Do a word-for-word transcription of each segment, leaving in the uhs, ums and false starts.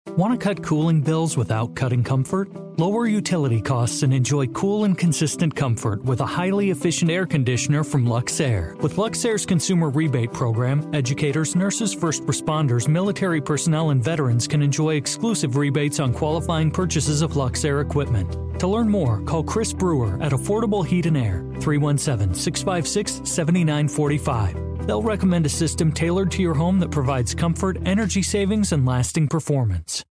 Want to cut cooling bills without cutting comfort? Lower utility costs and enjoy cool and consistent comfort with a highly efficient air conditioner from Luxair. With Luxair's consumer rebate program, educators, nurses, first responders, military personnel, and veterans can enjoy exclusive rebates on qualifying purchases of Luxair equipment. To learn more, call Chris Brewer at Affordable Heat and Air, three one seven, six five six, seven nine four five. They'll recommend a system tailored to your home that provides comfort, energy savings, and lasting performance.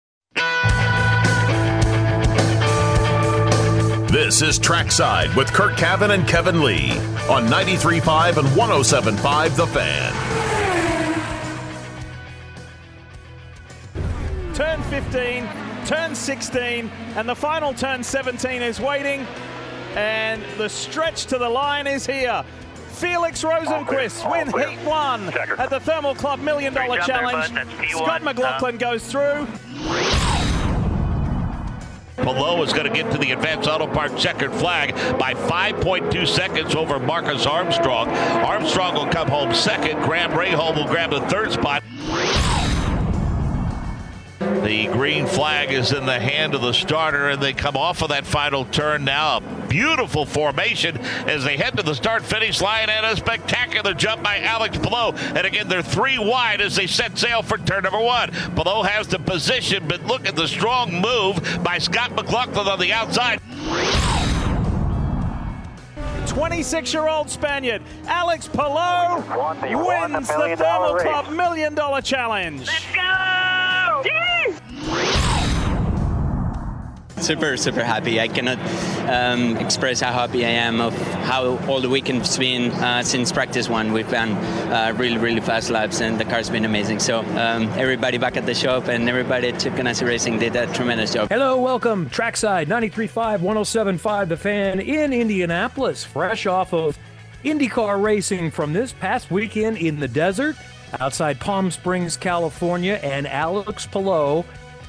This is Trackside with Kurt Cavan and Kevin Lee on ninety-three point five and one oh seven point five The Fan. Turn fifteen, turn sixteen, and the final turn seventeen is waiting, and the stretch to the line is here. Felix Rosenqvist win heat one at the Thermal Club Million Dollar Challenge. Scott McLaughlin goes through. Palou is going to get to the Advanced Auto Parts checkered flag by five point two seconds over Marcus Armstrong. Armstrong will come home second. Graham Rahal will grab the third spot. The green flag is in the hand of the starter, and they come off of that final turn now. A beautiful formation as they head to the start-finish line, and a spectacular jump by Alex Palou. And again, they're three wide as they set sail for turn number one. Palou has the position, but look at the strong move by Scott McLaughlin on the outside. twenty-six-year-old Spaniard Alex Palou wins the Thermal Club Million Dollar Challenge. Let's go! Super, super happy. I cannot um, express how happy I am of how all the weekend's been uh, since practice one. We've done uh, really, really fast laps, and the car's been amazing. So um, everybody back at the shop and everybody at Chip Ganassi Racing did a tremendous job. Hello, welcome. Trackside ninety-three point five, one oh seven point five The Fan in Indianapolis, fresh off of IndyCar racing from this past weekend in the desert outside Palm Springs, California, and Alex Palou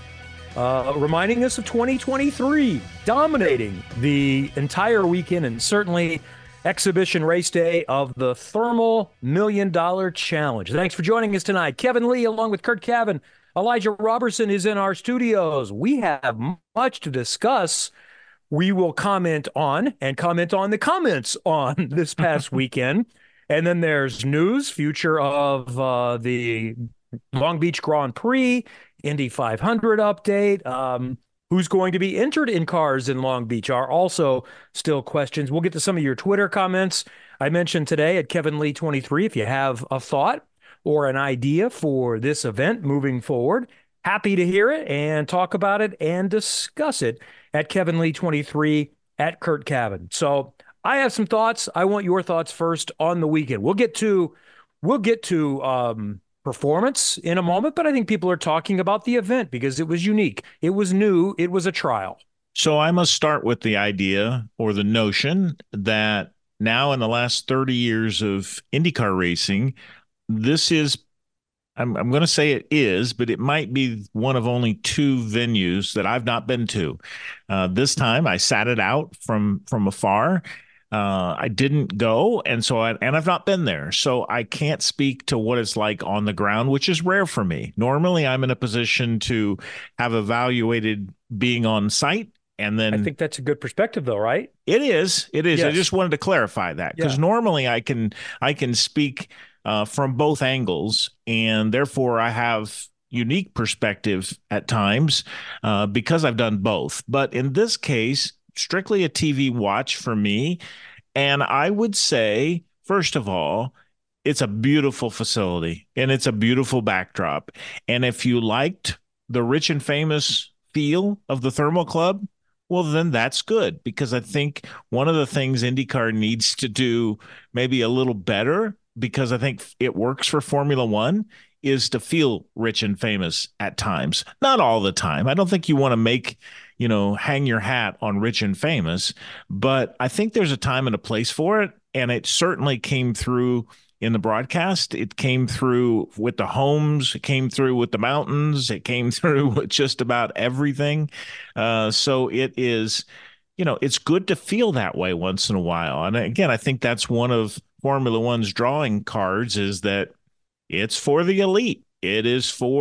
Uh, reminding us of twenty twenty-three, dominating the entire weekend and certainly exhibition race day of the Thermal Million Dollar Challenge. Thanks for joining us tonight. Kevin Lee, along with Kurt Cavan. Elijah Robertson is in our studios. We have much to discuss. We will comment on and comment on the comments on this past weekend. And then there's news, future of uh, the Long Beach Grand Prix, Indy five hundred update, um, who's going to be entered in cars in Long Beach are also still questions. We'll get to some of your Twitter comments. I mentioned today at Kevin Lee twenty-three, if you have a thought or an idea for this event moving forward, happy to hear it and talk about it and discuss it at Kevin Lee twenty-three at Kurt Cavan. So I have some thoughts. I want your thoughts first on the weekend. We'll get to, we'll get to, um, performance in a moment, but I think people are talking about the event because it was unique. It was new. It was a trial. So I must start with the idea or the notion that now in the last thirty years of IndyCar racing, this is, I'm, I'm going to say it is, but it might be one of only two venues that I've not been to. Uh, this time I sat it out from, from afar. Uh, I didn't go, and so I, and I've not been there, so I can't speak to what it's like on the ground, which is rare for me. Normally, I'm in a position to have evaluated being on site, and then I think that's a good perspective, though, right? It is. It is. Yes. I just wanted to clarify that because Yeah. normally I can I can speak uh, from both angles, and therefore I have unique perspective at times uh, because I've done both. But in this case, strictly a T V watch for me. And I would say, first of all, it's a beautiful facility and it's a beautiful backdrop. And if you liked the rich and famous feel of the Thermal Club, well, then that's good, because I think one of the things IndyCar needs to do maybe a little better, because I think it works for Formula One, is to feel rich and famous at times. Not all the time. I don't think you want to make, you know, hang your hat on rich and famous, but I think there's a time and a place for it. And it certainly came through in the broadcast. It came through with the homes. It came through with the mountains. It came through with just about everything. Uh, so it is, you know, it's good to feel that way once in a while. And again, I think that's one of Formula One's drawing cards, is that it's for the elite. It is for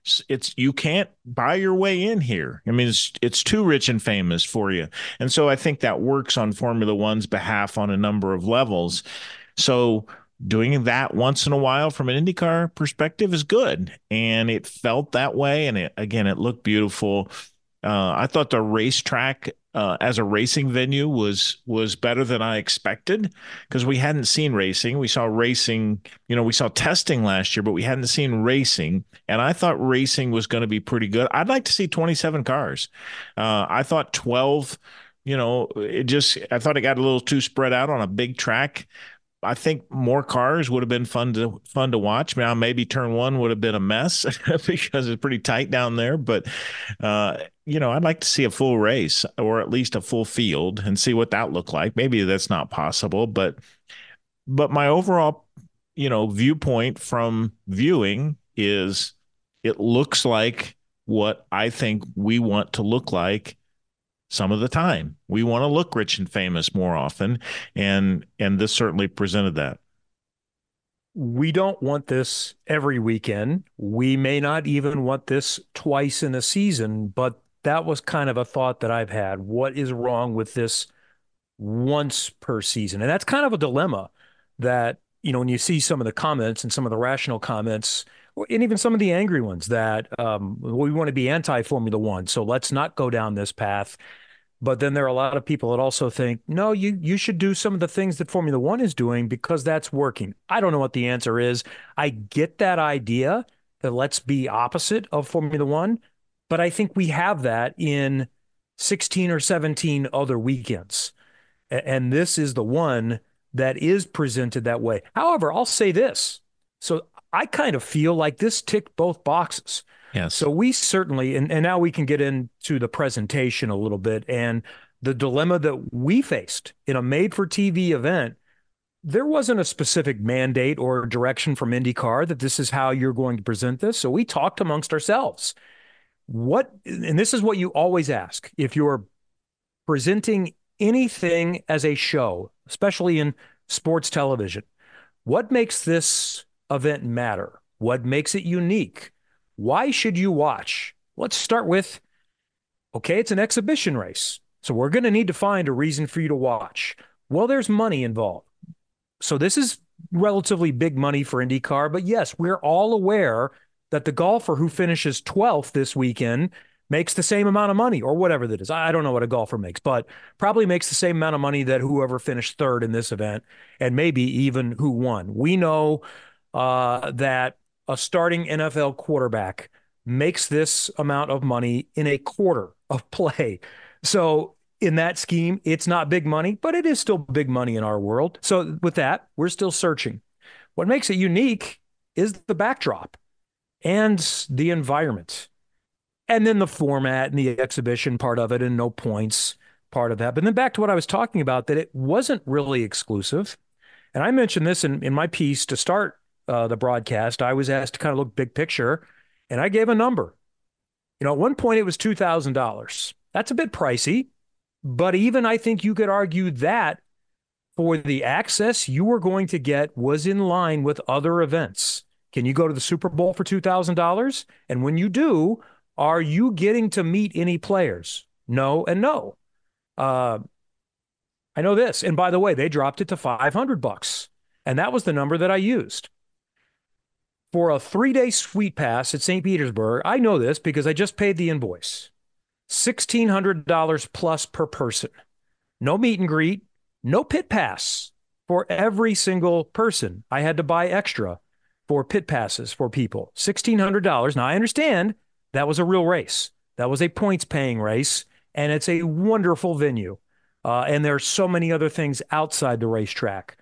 It's you can't buy your way in here. I mean, it's it's too rich and famous for you. And so I think that works on Formula One's behalf on a number of levels. So doing that once in a while from an IndyCar perspective is good. And it felt that way. And it, again, it looked beautiful. Uh, I thought the racetrack uh, as a racing venue was was better than I expected, because we hadn't seen racing. We saw racing, you know, we saw testing last year, but we hadn't seen racing. And I thought racing was going to be pretty good. I'd like to see twenty-seven cars. Uh, I thought twelve, you know, it just, I thought it got a little too spread out on a big track. I think more cars would have been fun to fun to watch. Now, maybe turn one would have been a mess because it's pretty tight down there. But, uh, you know, I'd like to see a full race, or at least a full field, and see what that looked like. Maybe that's not possible, but but my overall, you know, viewpoint from viewing is it looks like what I think we want to look like some of the time. We want to look rich and famous more often, and and this certainly presented that. We don't want this every weekend. We may not even want this twice in a season, but that was kind of a thought that I've had. What is wrong with this once per season? And that's kind of a dilemma that, you know, when you see some of the comments and some of the rational comments, and even some of the angry ones that um, we want to be anti-Formula One, so let's not go down this path. But then there are a lot of people that also think, no, you you should do some of the things that Formula One is doing because that's working. I don't know what the answer is. I get that idea that let's be opposite of Formula One, but I think we have that in sixteen or seventeen other weekends. And this is the one that is presented that way. However, I'll say this. So I kind of feel like this ticked both boxes. Yes. So we certainly, and, and now we can get into the presentation a little bit and the dilemma that we faced in a made-for-T V event. There wasn't a specific mandate or direction from IndyCar that this is how you're going to present this. So we talked amongst ourselves. What, and this is what you always ask if you're presenting anything as a show, especially in sports television, what makes this event matter? What makes it unique? Why should you watch? Let's start with, okay, it's an exhibition race, so we're going to need to find a reason for you to watch. Well, there's money involved. So this is relatively big money for IndyCar, but yes, we're all aware that the golfer who finishes twelfth this weekend makes the same amount of money, or whatever that is. I don't know what a golfer makes, but probably makes the same amount of money that whoever finished third in this event, and maybe even who won. We know uh, that a starting N F L quarterback makes this amount of money in a quarter of play. So in that scheme, it's not big money, but it is still big money in our world. So with that, we're still searching. What makes it unique is the backdrop and the environment, and then the format and the exhibition part of it, and no points part of that. But then back to what I was talking about, that it wasn't really exclusive. And I mentioned this in, in my piece to start Uh, the broadcast. I was asked to kind of look big picture, and I gave a number. You know, at one point it was two thousand dollars. That's a bit pricey, but even I think you could argue that for the access you were going to get was in line with other events. Can you go to the Super Bowl for two thousand dollars? And when you do, are you getting to meet any players? No and no. Uh, I know this. And by the way, they dropped it to five hundred bucks, and that was the number that I used. For a three-day suite pass at Saint Petersburg, I know this because I just paid the invoice. sixteen hundred dollars plus per person. No meet and greet, no pit pass for every single person. I had to buy extra for pit passes for people. sixteen hundred dollars. Now, I understand that was a real race. That was a points-paying race, and it's a wonderful venue. Uh, and there are so many other things outside the racetrack.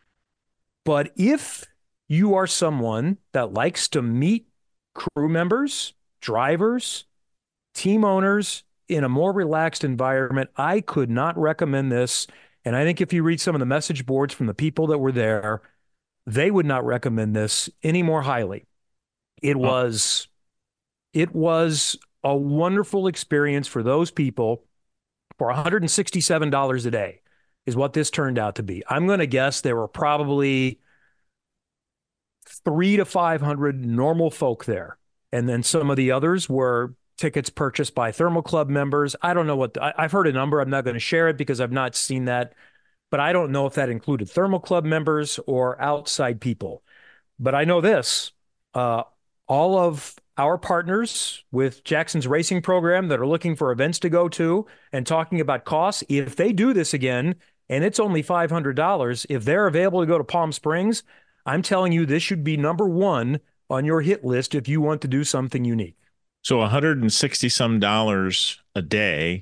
But if you are someone that likes to meet crew members, drivers, team owners in a more relaxed environment, I could not recommend this. And I think if you read some of the message boards from the people that were there, they would not recommend this any more highly. It was, it was a wonderful experience for those people. For one hundred sixty-seven dollars a day is what this turned out to be. I'm going to guess there were probably three to five hundred normal folk there. And then some of the others were tickets purchased by Thermal Club members. I don't know what the, I, I've heard a number. I'm not going to share it because I've not seen that, but I don't know if that included Thermal Club members or outside people. But I know this, uh, all of our partners with Jackson's racing program that are looking for events to go to and talking about costs, if they do this again, and it's only five hundred dollars, if they're available to go to Palm Springs, I'm telling you, this should be number one on your hit list if you want to do something unique. So one hundred sixty some dollars a day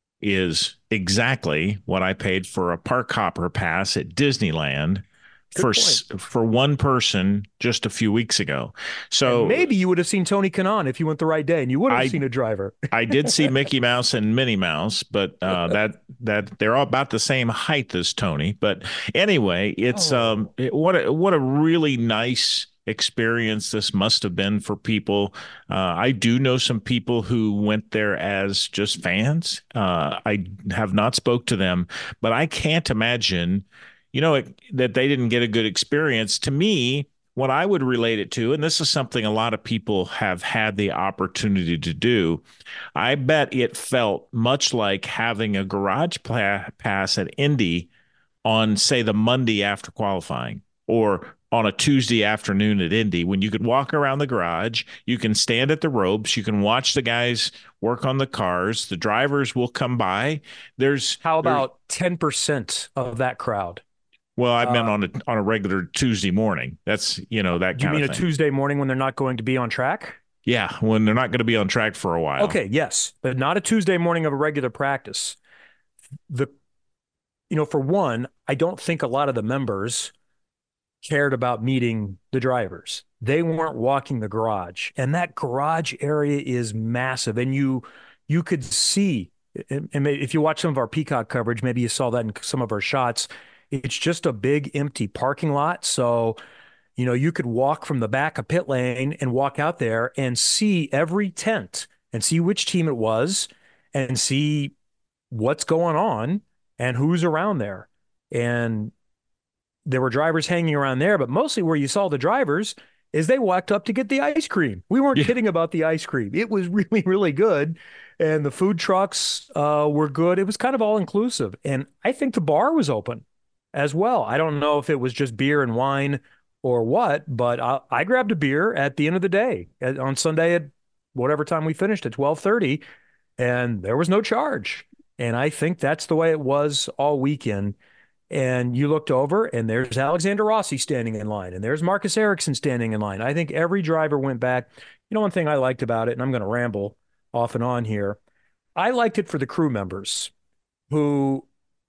is exactly what I paid for a park hopper pass at Disneyland for for one person just a few weeks ago. So and maybe you would have seen Tony Kanaan if you went the right day, and you would have I, seen a driver. I did see Mickey Mouse and Minnie Mouse, but uh, that that they're all about the same height as Tony. But anyway, it's oh. um it, what a, what a really nice experience this must have been for people. Uh, I do know some people who went there as just fans. Uh, I have not spoke to them, but I can't imagine, you know, it, that they didn't get a good experience. To me, what I would relate it to, and this is something a lot of people have had the opportunity to do, I bet it felt much like having a garage pla- pass at Indy on, say, the Monday after qualifying, or on a Tuesday afternoon at Indy, when you could walk around the garage, you can stand at the ropes, you can watch the guys work on the cars, the drivers will come by. There's how about ten percent of that crowd? Well, I meant uh, on a on a regular Tuesday morning. That's, you know, that kind of thing. You mean a Tuesday morning when they're not going to be on track? Yeah, when they're not going to be on track for a while. Okay, yes, but not a Tuesday morning of a regular practice. The, you know, for one, I don't think a lot of the members cared about meeting the drivers. They weren't walking the garage, and that garage area is massive. And you, you could see, and if you watch some of our Peacock coverage, maybe you saw that in some of our shots. It's just a big empty parking lot. So, you know, you could walk from the back of pit lane and walk out there and see every tent and see which team it was and see what's going on and who's around there. And there were drivers hanging around there, but mostly where you saw the drivers is they walked up to get the ice cream. We weren't yeah. kidding about the ice cream. It was really, really good. And the food trucks uh, were good. It was kind of all inclusive. And I think the bar was open as well. I don't know if it was just beer and wine or what, but I, I grabbed a beer at the end of the day at, on Sunday at whatever time we finished at twelve thirty, and there was no charge. And I think that's the way it was all weekend. And you looked over, and there's Alexander Rossi standing in line, and there's Marcus Ericsson standing in line. I think every driver went back. You know, one thing I liked about it, and I'm going to ramble off and on here, I liked it for the crew members who,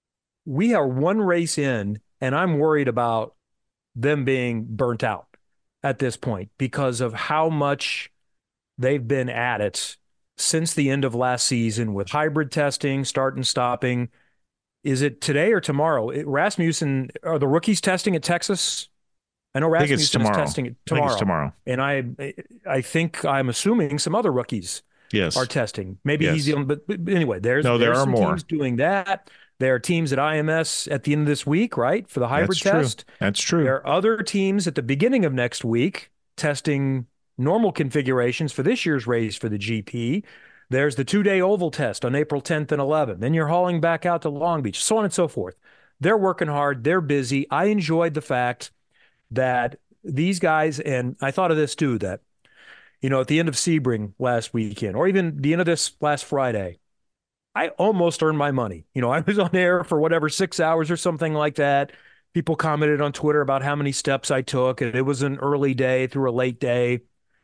we are one race in, and I'm worried about them being burnt out at this point because of how much they've been at it since the end of last season with hybrid testing, start and stopping. Is it today or tomorrow? It, Rasmussen, are the rookies testing at Texas? I know Rasmussen is testing it tomorrow. I think it's tomorrow. And I, I think I'm assuming some other rookies yes. are testing. Maybe yes. he's the only, but, but anyway, there's, no, there there's are some more teams doing that. There are teams at I M S at the end of this week, right, for the hybrid That's test. True. That's true. There are other teams at the beginning of next week testing normal configurations for this year's race for the G P. There's the two-day oval test on April tenth and eleventh. Then you're hauling back out to Long Beach, so on and so forth. They're working hard. They're busy. I enjoyed the fact that these guys, and I thought of this too, that, you know, at the end of Sebring last weekend, or even the end of this last Friday, I almost earned my money. You know, I was on air for whatever, six hours or something like that. People commented on Twitter about how many steps I took, and it was an early day through a late day.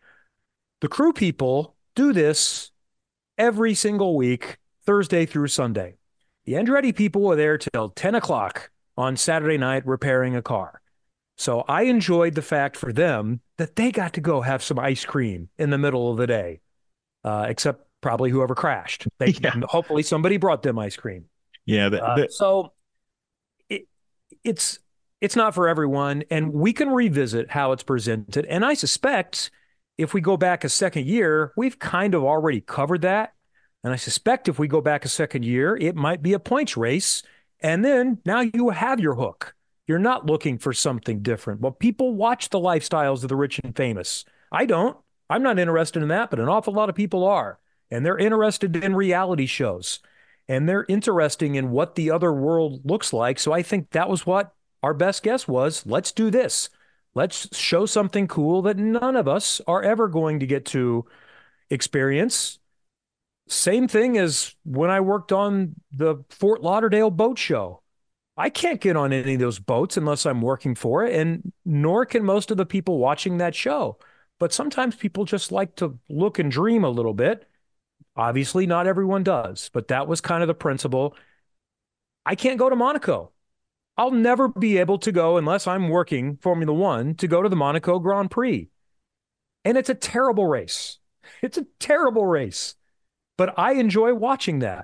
The crew people do this every single week, Thursday through Sunday. The Andretti people were there till ten o'clock on Saturday night repairing a car. So I enjoyed the fact for them that they got to go have some ice cream in the middle of the day, uh, except probably whoever crashed. They, yeah. Hopefully somebody brought them ice cream. Yeah. The, the, uh, so it, it's it's not for everyone, and we can revisit how it's presented. And I suspect if we go back a second year, we've kind of already covered that. And I suspect if we go back a second year, it might be a points race. And then now you have your hook. You're not looking for something different. Well, people watch the lifestyles of the rich and famous. I don't. I'm not interested in that, but an awful lot of people are. And they're interested in reality shows. And they're interested in what the other world looks like. So I think that was what our best guess was. Let's do this. Let's show something cool that none of us are ever going to get to experience. Same thing as when I worked on the Fort Lauderdale boat show. I can't get on any of those boats unless I'm working for it, and nor can most of the people watching that show. But sometimes people just like to look and dream a little bit. Obviously, not everyone does, but that was kind of the principle. I can't go to Monaco. I'll never be able to go unless I'm working Formula One to go to the Monaco Grand Prix. And it's a terrible race. It's a terrible race. But I enjoy watching that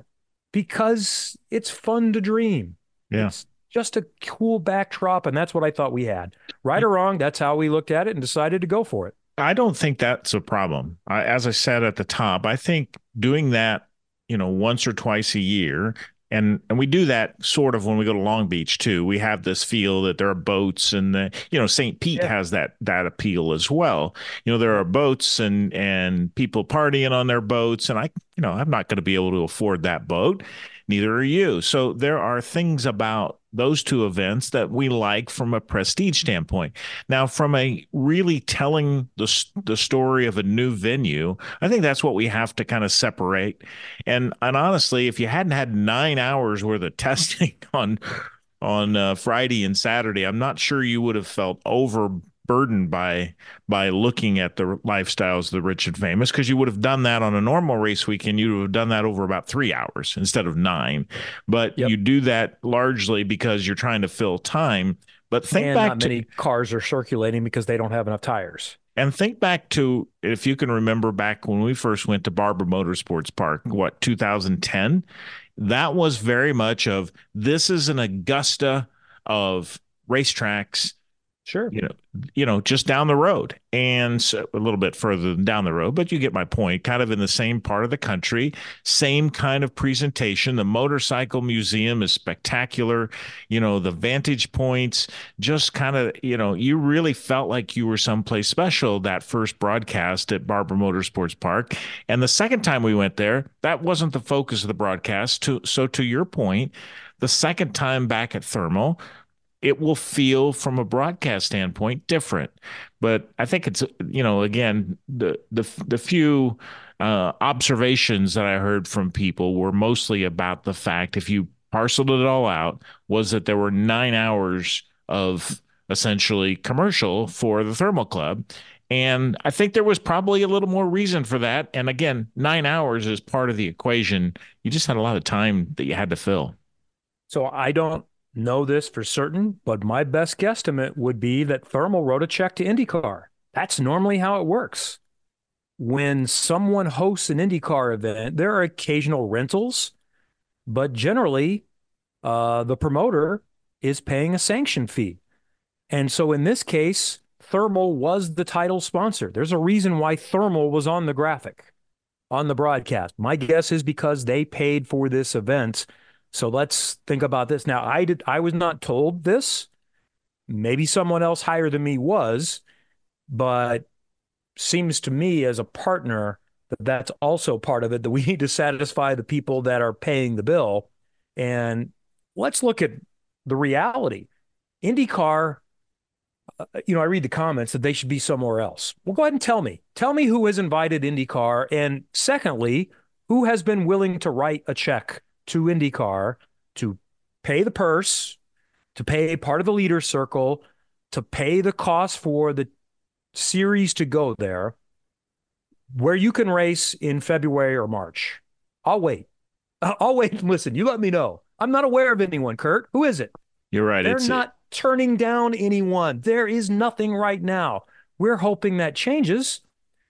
because it's fun to dream. Yeah. It's just a cool backdrop, and that's what I thought we had. Right or wrong, that's how we looked at it and decided to go for it. I don't think that's a problem. I, as I said at the top, I think doing that, you know, once or twice a year, and and we do that sort of when we go to Long Beach too. We have this feel that there are boats, and the, you know, Saint Pete yeah. has that that appeal as well. You know, there are boats and and people partying on their boats, and I, you know, I'm not going to be able to afford that boat. Neither are you. So there are things about those two events that we like from a prestige standpoint. Now, from a really telling the the story of a new venue, I think that's what we have to kind of separate. And and honestly, if you hadn't had nine hours worth of testing on on uh, Friday and Saturday, I'm not sure you would have felt overburdened by by looking at the lifestyles of the rich and famous, because you would have done that on a normal race weekend. You would have done that over about three hours instead of nine. But yep. you do that largely because you're trying to fill time. But think and back not to many cars are circulating because they don't have enough tires. And think back to, if you can remember back when we first went to Barber Motorsports Park, what, two thousand ten? That was very much of, this is an Augusta of racetracks. Sure. You know, you know, just down the road, and so a little bit further than down the road, but you get my point. Kind of in the same part of the country, same kind of presentation. The motorcycle museum is spectacular. You know, the vantage points, just kind of, you know, you really felt like you were someplace special that first broadcast at Barber Motorsports Park. And the second time we went there, that wasn't the focus of the broadcast. To, so to your point, the second time back at Thermal, it will feel from a broadcast standpoint different. But I think it's, you know, again, the the the few uh, observations that I heard from people were mostly about the fact, if you parceled it all out, was that there were nine hours of essentially commercial for the Thermal Club. And I think there was probably a little more reason for that. And again, nine hours is part of the equation. You just had a lot of time that you had to fill. So I don't know this for certain, but my best guesstimate would be that Thermal wrote a check to IndyCar. That's normally how it works. When someone hosts an IndyCar event, there are occasional rentals, but generally uh, the promoter is paying a sanction fee. And so in this case, Thermal was the title sponsor. There's a reason why Thermal was on the graphic, on the broadcast. My guess is because they paid for this event. So let's think about this. Now, I did. I was not told this. Maybe someone else higher than me was, but seems to me as a partner that that's also part of it, that we need to satisfy the people that are paying the bill. And let's look at the reality. IndyCar, uh, you know, I read the comments that they should be somewhere else. Well, go ahead and tell me. Tell me who has invited IndyCar. And secondly, who has been willing to write a check to IndyCar to pay the purse, to pay part of the leader circle, to pay the cost for the series to go there, where you can race in February or March. I'll wait. I'll wait and listen. You let me know. I'm not aware of anyone, Kurt. Who is it? You're right. They're it's not it. turning down anyone. There is nothing right now. We're hoping that changes.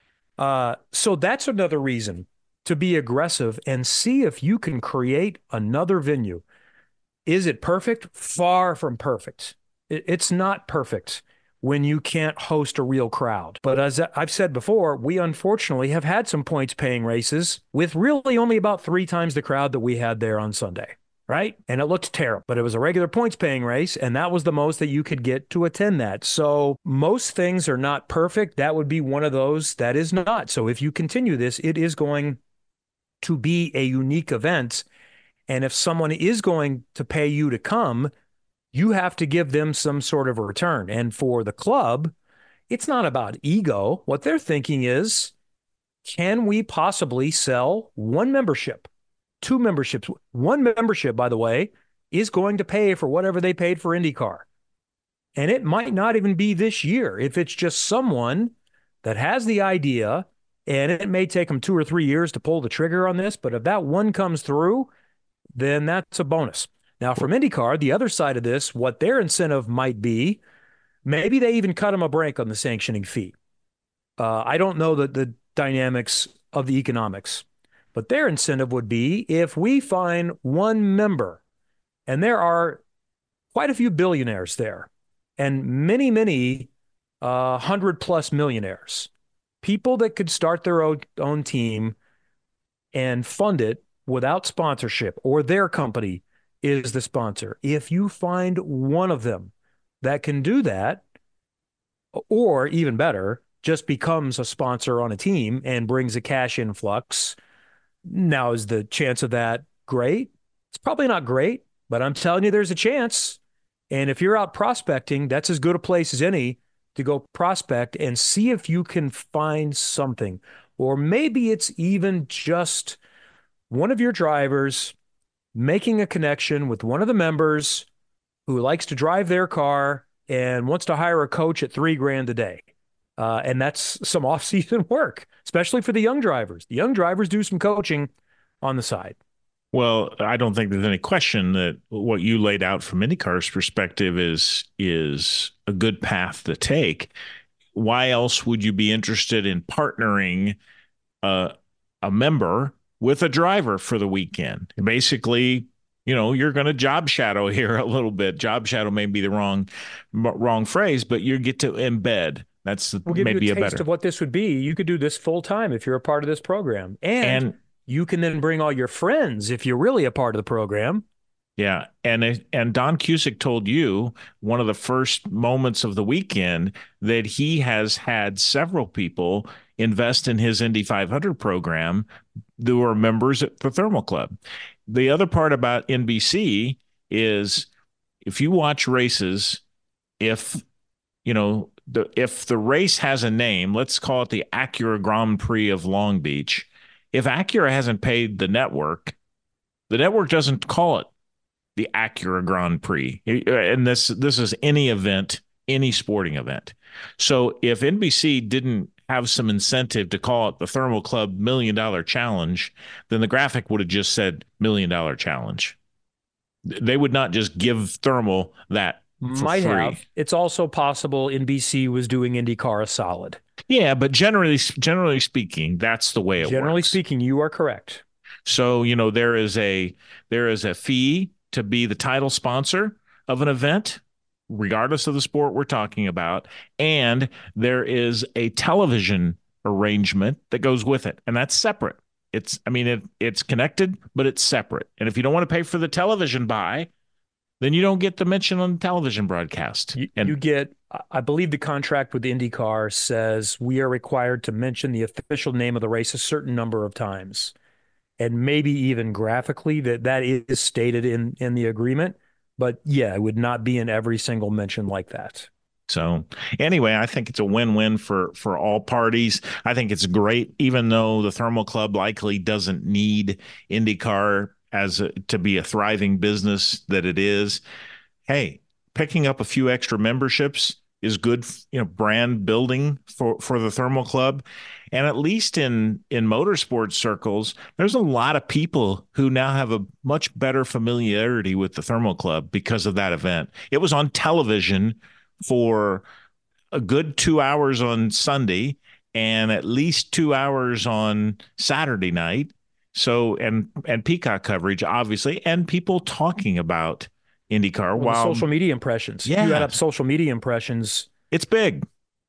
Uh, so that's another reason to be aggressive and see if you can create another venue. Is it perfect? Far from perfect. It's not perfect when you can't host a real crowd. But as I've said before, we unfortunately have had some points paying races with really only about three times the crowd that we had there on Sunday. right? And it looked terrible, but it was a regular points paying race, and that was the most that you could get to attend that. So most things are not perfect. That would be one of those that is not. So if you continue this, it is going to be a unique event. And if someone is going to pay you to come, you have to give them some sort of a return. And for the club, it's not about ego. What they're thinking is, can we possibly sell one membership? Two memberships. One membership, by the way, is going to pay for whatever they paid for IndyCar. And it might not even be this year if it's just someone that has the idea, and it may take them two or three years to pull the trigger on this, but if that one comes through, then that's a bonus. Now, from IndyCar, the other side of this, what their incentive might be, maybe they even cut them a break on the sanctioning fee. Uh, I don't know the, the dynamics of the economics. But their incentive would be if we find one member, and there are quite a few billionaires there, and many, many uh, hundred plus millionaires, people that could start their own, own team and fund it without sponsorship, or their company is the sponsor. If you find one of them that can do that, or even better, just becomes a sponsor on a team and brings a cash influx. Now, is the chance of that great? It's probably not great, but I'm telling you, there's a chance. And if you're out prospecting, that's as good a place as any to go prospect and see if you can find something. Or maybe it's even just one of your drivers making a connection with one of the members who likes to drive their car and wants to hire a coach at three grand a day. Uh, and that's some off-season work, especially for the young drivers. The young drivers do some coaching on the side. Well, I don't think there's any question that what you laid out from IndyCar's perspective is is a good path to take. Why else would you be interested in partnering uh, a member with a driver for the weekend? Basically, you know, you're going to job shadow here a little bit. Job shadow may be the wrong wrong phrase, but you get to embed. That's we'll give maybe you a, a taste better of what this would be. You could do this full time if you're a part of this program, and, and you can then bring all your friends if you're really a part of the program. Yeah, and and Don Cusick told you one of the first moments of the weekend that he has had several people invest in his Indy five hundred program who are members at the Thermal Club. The other part about N B C is if you watch races, if you know. The, if the race has a name, let's call it the Acura Grand Prix of Long Beach. If Acura hasn't paid the network, the network doesn't call it the Acura Grand Prix. And this this is any event, any sporting event. So if N B C didn't have some incentive to call it the Thermal Club Million Dollar Challenge, then the graphic would have just said Million Dollar Challenge. They would not just give Thermal that. Might free. have. It's also possible N B C was doing IndyCar a solid. Yeah, but generally, generally speaking, that's the way it generally works. Generally speaking, you are correct. So you know there is a there is a fee to be the title sponsor of an event, regardless of the sport we're talking about, and there is a television arrangement that goes with it, and that's separate. It's I mean it it's connected, but it's separate. And if you don't want to pay for the television buy, then you don't get the mention on the television broadcast. You, and you get, I believe the contract with IndyCar says we are required to mention the official name of the race a certain number of times. And maybe even graphically that that is stated in, in the agreement. But yeah, it would not be in every single mention like that. So anyway, I think it's a win-win for, for all parties. I think it's great, even though the Thermal Club likely doesn't need IndyCar as a, to be a thriving business that it is. Hey, picking up a few extra memberships is good, you know, brand building for, for the Thermal Club. And at least in, in motorsports circles, there's a lot of people who now have a much better familiarity with the Thermal Club because of that event. It was on television for a good two hours on Sunday and at least two hours on Saturday night. So, and, and Peacock coverage, obviously, and people talking about IndyCar. Well, while social media impressions. Yeah. You add up social media impressions. It's big.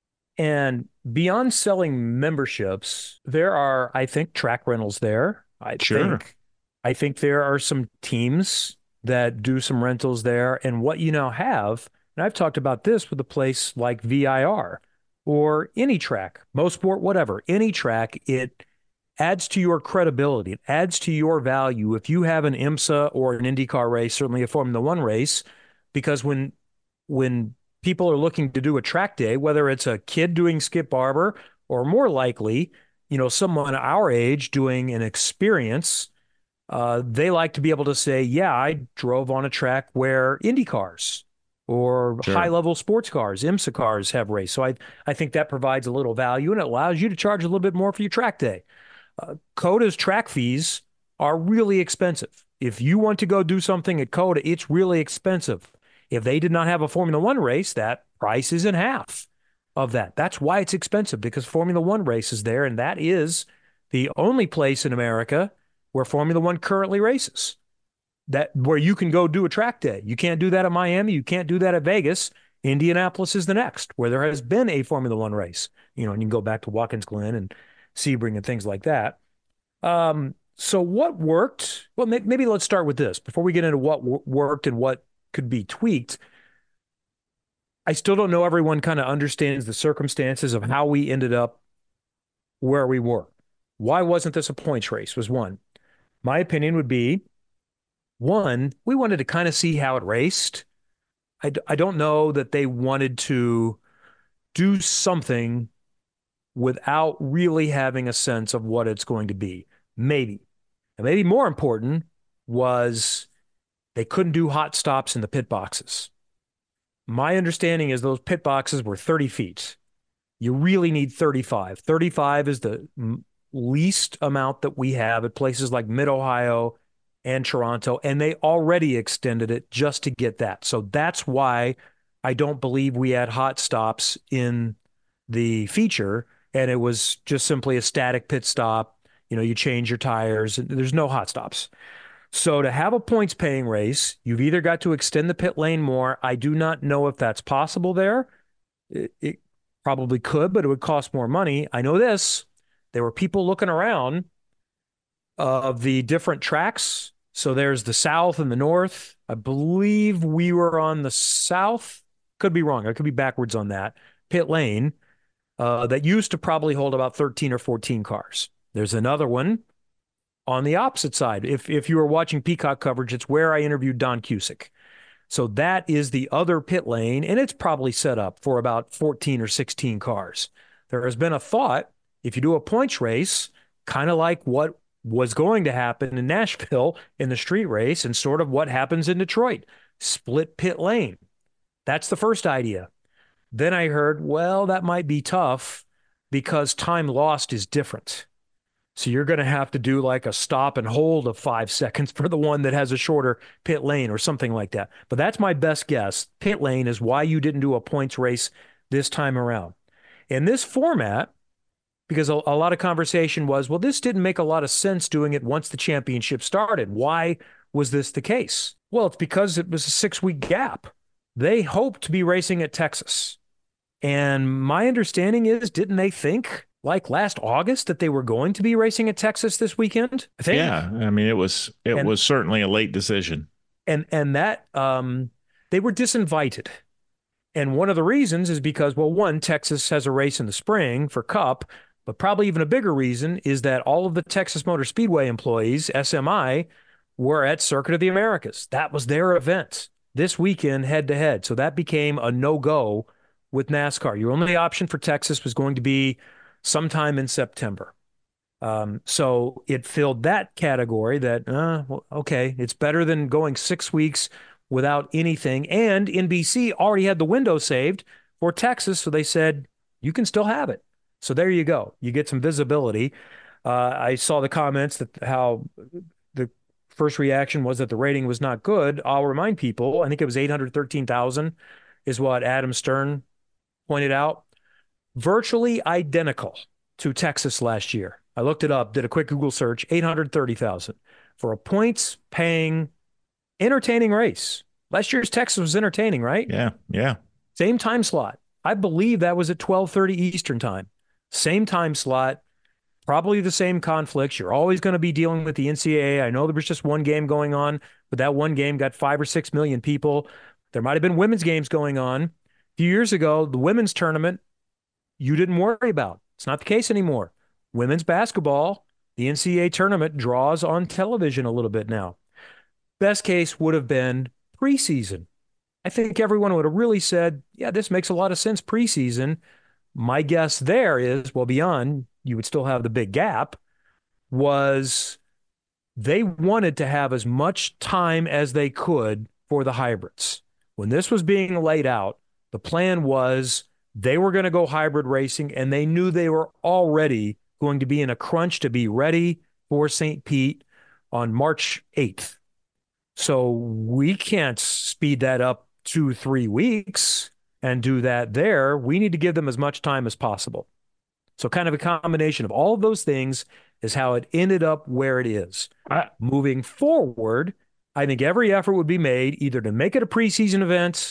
And beyond selling memberships, there are, I think, track rentals there. I Sure. think, I think there are some teams that do some rentals there. And what you now have, and I've talked about this with a place like V I R or any track, Mosport, whatever, any track, it adds to your credibility. It adds to your value if you have an IMSA or an IndyCar race, certainly a Formula One race, because when when people are looking to do a track day, whether it's a kid doing Skip Barber or more likely, you know, someone our age doing an experience, uh, they like to be able to say, yeah, I drove on a track where Indy cars or Sure. high-level sports cars, IMSA cars have raced. So I, I think that provides a little value, and it allows you to charge a little bit more for your track day. Uh, COTA's track fees are really expensive. If you want to go do something at COTA, it's really expensive. If they did not have a Formula One race, that price is in half of that. That's why it's expensive, because Formula One race is there, and that is the only place in America where Formula One currently races, that where you can go do a track day. You can't do that at Miami. You can't do that at Vegas. Indianapolis is the next, where there has been a Formula One race. You know, and you can go back to Watkins Glen and Sebring and things like that. Um, so what worked? Well, may- maybe let's start with this before we get into what w- worked and what could be tweaked. I still don't know everyone kind of understands the circumstances of how we ended up where we were. Why wasn't this a points race was one. My opinion would be, one, we wanted to kind of see how it raced. I, d- I don't know that they wanted to do something without really having a sense of what it's going to be. Maybe. And maybe more important was they couldn't do hot stops in the pit boxes. My understanding is those pit boxes were thirty feet. You really need thirty-five. thirty-five is the m- least amount that we have at places like Mid-Ohio and Toronto, and they already extended it just to get that. So that's why I don't believe we had hot stops in the feature, and it was just simply a static pit stop. You know, you change your tires, and there's no hot stops. So to have a points paying race, you've either got to extend the pit lane more. I do not know if that's possible there. It, it probably could, but it would cost more money. I know this. There were people looking around of the different tracks. So there's the south and the north. I believe we were on the south. Could be wrong. I could be backwards on that. Pit lane uh, that used to probably hold about thirteen or fourteen cars. There's another one on the opposite side. If if you were watching Peacock coverage, it's where I interviewed Don Cusick. So that is the other pit lane, and it's probably set up for about fourteen or sixteen cars. There has been a thought, if you do a points race, kind of like what was going to happen in Nashville in the street race and sort of what happens in Detroit, split pit lane. That's the first idea. Then I heard, well, that might be tough because time lost is different. So you're going to have to do like a stop and hold of five seconds for the one that has a shorter pit lane or something like that. But that's my best guess. Pit lane is why you didn't do a points race this time around. In this format, because a, a lot of conversation was, well, this didn't make a lot of sense doing it once the championship started. Why was this the case? Well, it's because it was a six-week gap. They hoped to be racing at Texas. And my understanding is, didn't they think like last August that they were going to be racing at Texas this weekend? I think. Yeah, I mean, it was it and, was certainly a late decision. And and that um, they were disinvited. And one of the reasons is because, well, one, Texas has a race in the spring for Cup, but probably even a bigger reason is that all of the Texas Motor Speedway employees, S M I, were at Circuit of the Americas. That was their event this weekend, head-to-head. So that became a no-go with NASCAR. Your only option for Texas was going to be sometime in September. Um, so it filled that category that, uh, well, okay, it's better than going six weeks without anything. And N B C already had the window saved for Texas, so they said, you can still have it. So there you go. You get some visibility. Uh, I saw the comments that how the first reaction was that the rating was not good. I'll remind people, I think it was eight hundred thirteen thousand is what Adam Stern pointed out. Virtually identical to Texas last year. I looked it up, did a quick Google search, eight hundred thirty thousand for a points-paying, entertaining race. Last year's Texas was entertaining, right? Yeah, yeah. Same time slot. I believe that was at twelve thirty Eastern time. Same time slot. probably the same conflicts. You're always going to be dealing with the N C double A. I know there was just one game going on, but that one game got five or six million people. There might have been women's games going on. A few years ago, the women's tournament, you didn't worry about. It's not the case anymore. Women's basketball, the N C double A tournament draws on television a little bit now. Best case would have been preseason. I think everyone would have really said, yeah, this makes a lot of sense preseason. My guess there is, well, beyond, you would still have the big gap, was they wanted to have as much time as they could for the hybrids. When this was being laid out, the plan was they were going to go hybrid racing, and they knew they were already going to be in a crunch to be ready for Saint Pete on March eighth. So we can't speed that up two, three weeks and do that there. We need to give them as much time as possible. So kind of a combination of all of those things is how it ended up where it is. I, Moving forward, I think every effort would be made either to make it a preseason event,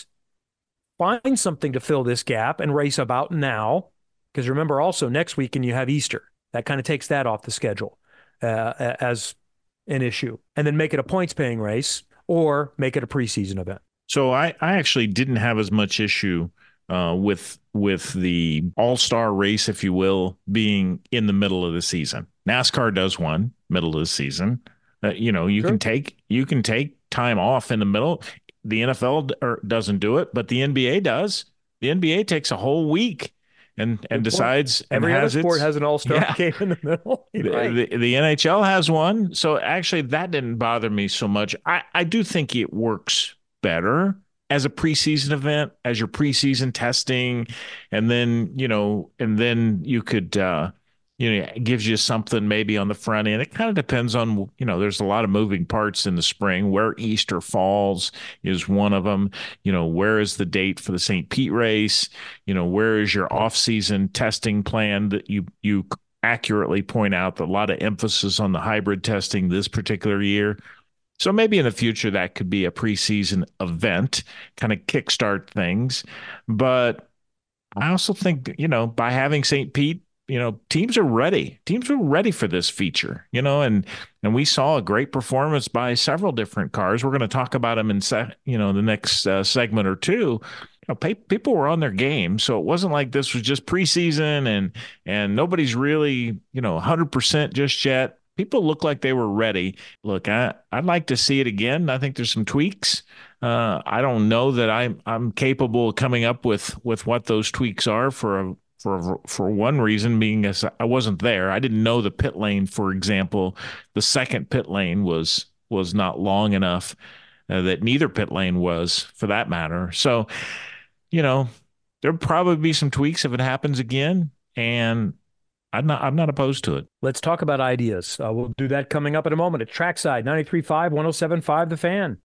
find something to fill this gap and race about now, because remember also next weekend you have Easter. That kind of takes that off the schedule uh, as an issue. And then make it a points-paying race or make it a preseason event. So I, I actually didn't have as much issue uh, with with the all-star race, if you will, being in the middle of the season. NASCAR does one middle of the season. Uh, you know, you Sure. can take you can take time off in the middle. The N F L d- or doesn't do it, but the N B A does. The N B A takes a whole week and and Good point. decides. and Every other has sport its- has an all-star Yeah. game in the middle. The, Right. the, the N H L has one. So actually that didn't bother me so much. I, I do think it works better as a preseason event, as your preseason testing. And then, you know, and then you could, uh, you know, it gives you something maybe on the front end. It kind of depends on, you know, there's a lot of moving parts in the spring. Where Easter falls is one of them. You know, where is the date for the Saint Pete race? You know, where is your off-season testing plan that you, you accurately point out that a lot of emphasis on the hybrid testing this particular year. So maybe in the future that could be a preseason event, kind of kickstart things. But I also think, you know, by having Saint Pete, you know, teams are ready. Teams are ready for this feature, you know, and and we saw a great performance by several different cars. We're going to talk about them in, se- you know, the next uh, segment or two. You know, pay, people were on their game, so it wasn't like this was just preseason and and nobody's really, you know, one hundred percent just yet. People look like they were ready. Look, I, I'd like to see it again. I think there's some tweaks. Uh, I don't know that I'm I'm capable of coming up with with what those tweaks are for a for for one reason being as I wasn't there. I didn't know the pit lane, for example, the second pit lane was was not long enough uh, that neither pit lane was for that matter. So, you know, there'll probably be some tweaks if it happens again, and I'm not I'm not opposed to it. Let's talk about ideas. Uh, we'll do that coming up in a moment at Trackside ninety-three point five, one oh seven point five The Fan.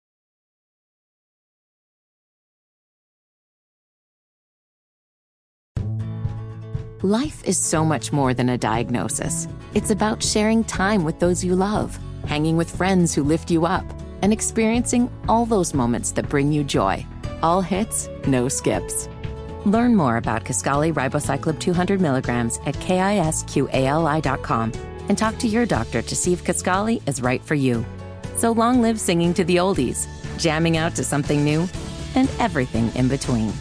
Life is so much more than a diagnosis. It's about sharing time with those you love, hanging with friends who lift you up, and experiencing all those moments that bring you joy. All hits, no skips. Learn more about Kisqali Ribociclib two hundred milligrams at kisqali dot com and talk to your doctor to see if Kisqali is right for you. So long live singing to the oldies, jamming out to something new, and everything in between.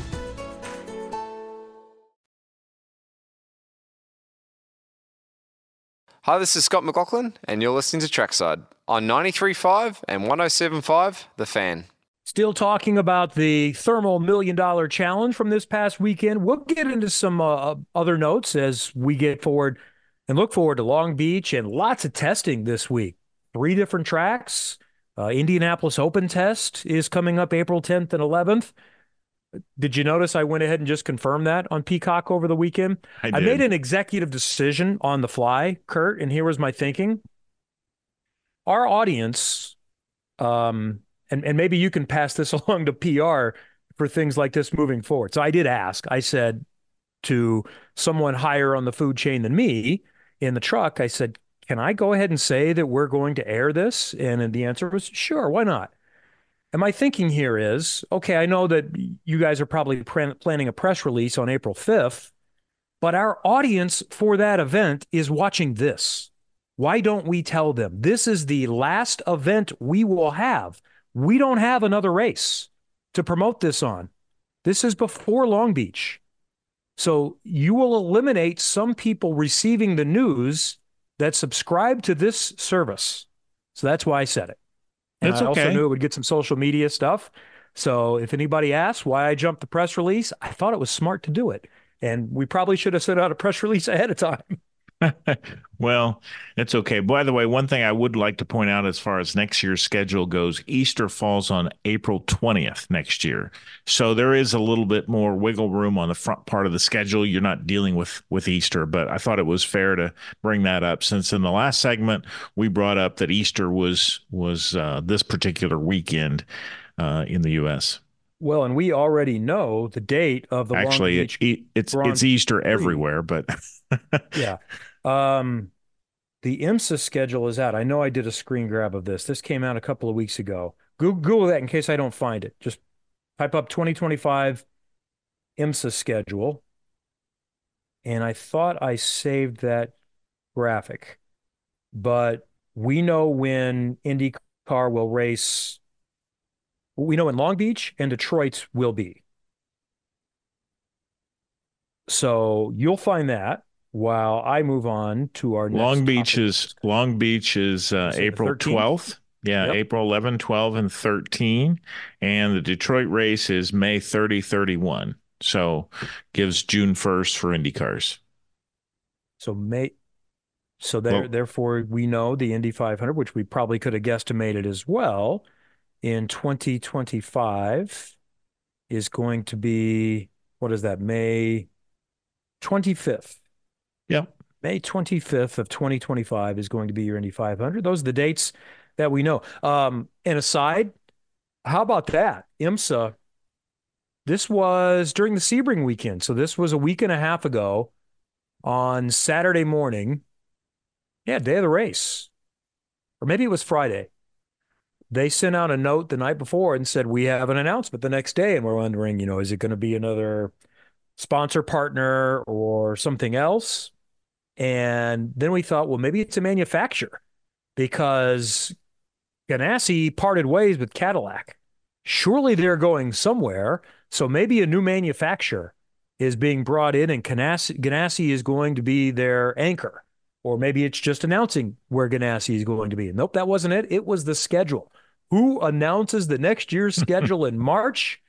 Hi, this is Scott McLaughlin, and you're listening to Trackside on ninety-three point five and one oh seven point five The Fan. Still talking about the Thermal Million Dollar Challenge from this past weekend. We'll get into some uh, other notes as we get forward and look forward to Long Beach and lots of testing this week. Three different tracks. Uh, Indianapolis Open Test is coming up April tenth and eleventh. Did you notice I went ahead and just confirmed that on Peacock over the weekend? I, I made an executive decision on the fly, Kurt, and here was my thinking. Our audience, um, and, and maybe you can pass this along to P R for things like this moving forward. So I did ask. I said to someone higher on the food chain than me in the truck, I said, can I go ahead and say that we're going to air this? And the answer was, sure, why not? And my thinking here is, okay, I know that you guys are probably plan- planning a press release on April fifth, But our audience for that event is watching this. Why don't we tell them this is the last event we will have? We don't have another race to promote this on. This is before Long Beach. So you will eliminate some people receiving the news that subscribe to this service. So that's why I said it. And That's I also okay. knew it would get some social media stuff. So if anybody asks why I jumped the press release, I thought it was smart to do it. And we probably should have sent out a press release ahead of time. Well, it's okay. By the way, one thing I would like to point out as far as next year's schedule goes, Easter falls on April twentieth next year. So there is a little bit more wiggle room on the front part of the schedule. You're not dealing with with Easter, but I thought it was fair to bring that up since in the last segment we brought up that Easter was was uh, this particular weekend uh, in the U S. Well, and we already know the date of the Actually, Long Beach it, it's Grand it's Easter Prix. everywhere, but Yeah. Um, the IMSA schedule is out. I know I did a screen grab of this. This came out a couple of weeks ago. Google, Google that in case I don't find it. Just type up twenty twenty-five IMSA schedule. And I thought I saved that graphic. But we know when IndyCar will race. We know when Long Beach and Detroit will be. So you'll find that. While I move on to our next Long Beach topic. is Long Beach is uh, April twelfth. Yeah, Yep. April eleventh, twelve, and thirteen. And the Detroit race is May thirtieth, thirty-first. So gives June first for Indy cars. So May, so there, Well- therefore we know the Indy five hundred, which we probably could have guesstimated as well, in twenty twenty-five is going to be, what is that, May twenty-fifth. Yep. May twenty-fifth of twenty twenty-five is going to be your Indy five hundred. Those are the dates that we know. Um, and aside, how about that? IMSA, this was during the Sebring weekend. So this was a week and a half ago on Saturday morning. Yeah, day of the race. Or maybe it was Friday. They sent out a note the night before and said, we have an announcement the next day. And we're wondering, you know, is it going to be another sponsor partner or something else? And then we thought, well, maybe it's a manufacturer because Ganassi parted ways with Cadillac. Surely they're going somewhere. So maybe a new manufacturer is being brought in and Ganassi, Ganassi is going to be their anchor. Or maybe it's just announcing where Ganassi is going to be. Nope, that wasn't it. It was the schedule. Who announces the next year's schedule in March?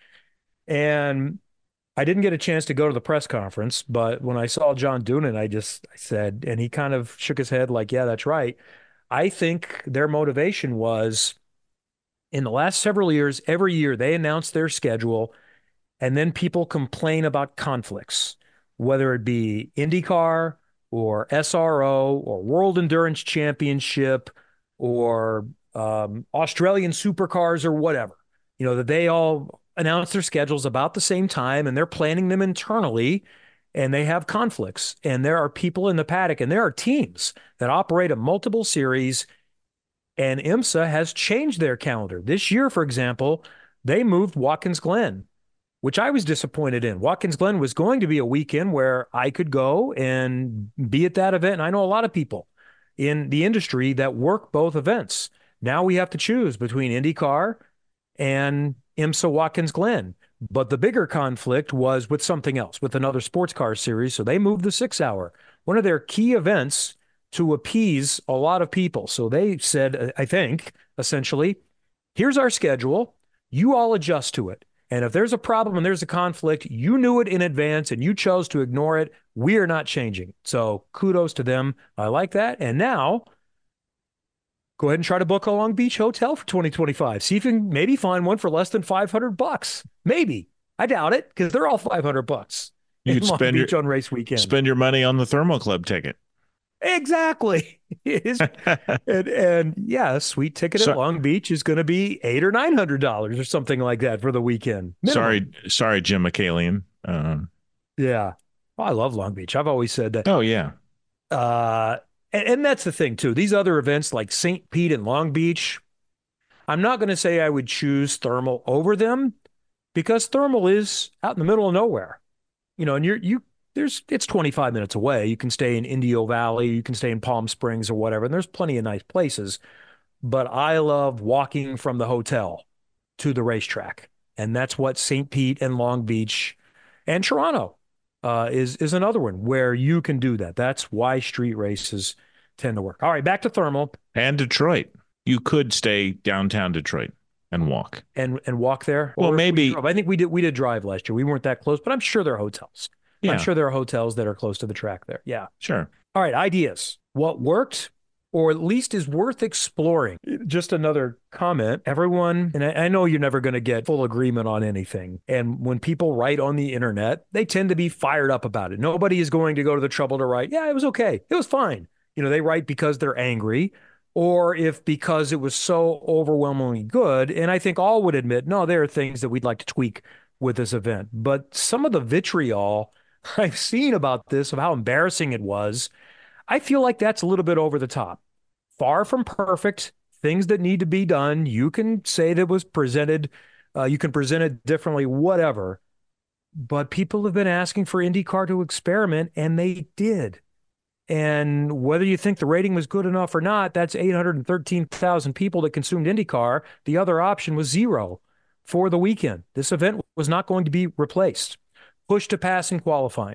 And I didn't get a chance to go to the press conference, but when I saw John Doonan, I just I said, and he kind of shook his head like, yeah, that's right. I think their motivation was in the last several years, every year they announce their schedule and then people complain about conflicts, whether it be IndyCar or S R O or World Endurance Championship or um, Australian supercars or whatever, you know, that they all announce their schedules about the same time and they're planning them internally and they have conflicts. And there are people in the paddock and there are teams that operate a multiple series, and IMSA has changed their calendar. This year, for example, they moved Watkins Glen, which I was disappointed in. Watkins Glen was going to be a weekend where I could go and be at that event. And I know a lot of people in the industry that work both events. Now we have to choose between IndyCar and IMSA Watkins Glen. But the bigger conflict was with something else, with another sports car series. So they moved the six hour, one of their key events, to appease a lot of people. So they said, I think, essentially, here's our schedule. You all adjust to it. And if there's a problem and there's a conflict, you knew it in advance and you chose to ignore it. We are not changing. So kudos to them. I like that. And now go ahead and try to book a Long Beach hotel for twenty twenty-five. See if you can maybe find one for less than five hundred bucks. Maybe. I doubt it because they're all five hundred bucks. You in could Long spend Beach your, on race weekend. spend your money on the Thermal Club ticket. Exactly. and, and yeah, a sweet ticket So- at Long Beach is going to be eight or nine hundred dollars or something like that for the weekend. Minimum. Sorry, sorry, Jim McCallion. Um, Yeah. Oh, I love Long Beach. I've always said that. oh yeah, Uh, and, and that's the thing too. These other events like Saint Pete and Long Beach, I'm not going to say I would choose Thermal over them because Thermal is out in the middle of nowhere. You know, and you're you there's it's twenty-five minutes away. You can stay in Indio Valley, you can stay in Palm Springs or whatever, and there's plenty of nice places. But I love walking from the hotel to the racetrack, and that's what Saint Pete and Long Beach and Toronto uh, is is another one where you can do that. That's why street races tend to work. All right, back to thermal. And Detroit. You could stay downtown Detroit and walk. And and walk there? Well, or maybe. We I think we did we did drive last year. We weren't that close, but I'm sure there are hotels. Yeah. I'm sure there are hotels that are close to the track there. Yeah. Sure. All right, ideas. What worked or at least is worth exploring? Just another comment. Everyone, and I, I know you're never going to get full agreement on anything. And when people write on the internet, they tend to be fired up about it. Nobody is going to go to the trouble to write, yeah, it was okay. It was fine. You know, they write because they're angry, or if because it was so overwhelmingly good. And I think all would admit, no, there are things that we'd like to tweak with this event. But some of the vitriol I've seen about this, of how embarrassing it was, I feel like that's a little bit over the top. Far from perfect, things that need to be done. You can say that it was presented, uh, you can present it differently, whatever. But people have been asking for IndyCar to experiment, and they did. And whether you think the rating was good enough or not, that's eight hundred thirteen thousand people that consumed IndyCar. The other option was zero for the weekend. This event was not going to be replaced. Push to pass in qualifying.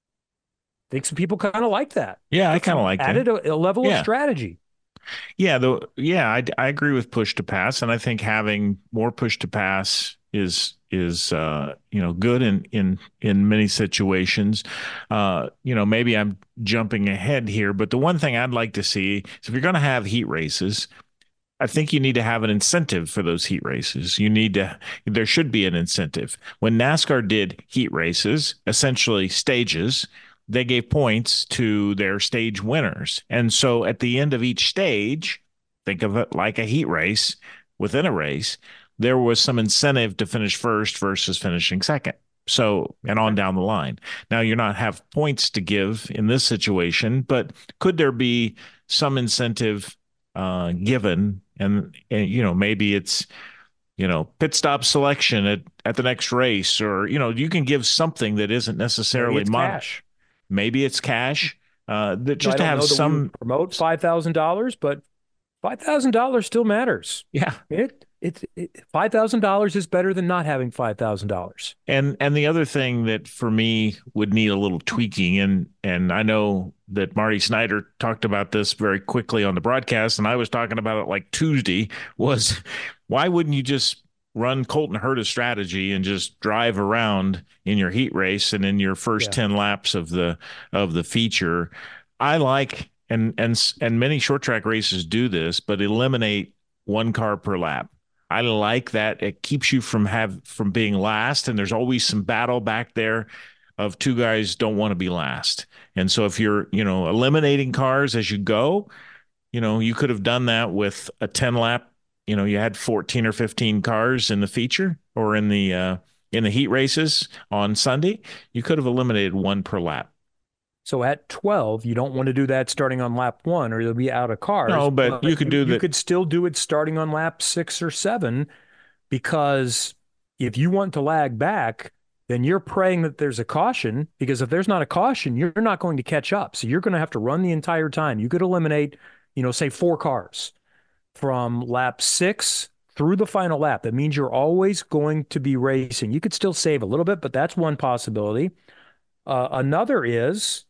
I think some people kind of like that. Yeah, I kind of like that. Added a, a level yeah. of strategy. Yeah, though. Yeah, I, I agree with push to pass, and I think having more push to pass is is uh, you know good in in in many situations. Uh, you know, maybe I'm jumping ahead here, but the one thing I'd like to see is if you're going to have heat races, I think you need to have an incentive for those heat races. You need to, there should be an incentive. When NASCAR did heat races, essentially stages, they gave points to their stage winners. And so at the end of each stage, think of it like a heat race within a race, there was some incentive to finish first versus finishing second. So, and on down the line. Now, you're not have points to give in this situation, but could there be some incentive uh, given? And, and, you know, maybe it's, you know, pit stop selection at, at the next race, or, you know, you can give something that isn't necessarily Maybe it's mon- cash. Maybe it's cash. Uh, that just no, to have some promote five thousand dollars, but five thousand dollars still matters. Yeah. It, it, it five thousand dollars is better than not having five thousand dollars. And and the other thing that for me would need a little tweaking, and and I know that Marty Snyder talked about this very quickly on the broadcast, and I was talking about it like Tuesday, was why wouldn't you just run Colton Herta's strategy and just drive around in your heat race and in your first yeah. ten laps of the of the feature? I like and and and many short track races do this, but eliminate one car per lap. I like that. It keeps you from have from being last, and there's always some battle back there of two guys don't want to be last. And so if you're, you know, eliminating cars as you go, you know, you could have done that with a ten lap, you know, you had fourteen or fifteen cars in the feature or in the uh, in the heat races on Sunday. You could have eliminated one per lap. So at twelve, you don't want to do that starting on lap one, or you'll be out of cars. No, but, but you could do that. You could still do it starting on lap six or seven, because if you want to lag back, then you're praying that there's a caution, because if there's not a caution, you're not going to catch up. So you're going to have to run the entire time. You could eliminate, you know, say four cars from lap six through the final lap. That means you're always going to be racing. You could still save a little bit, but that's one possibility. Uh, another is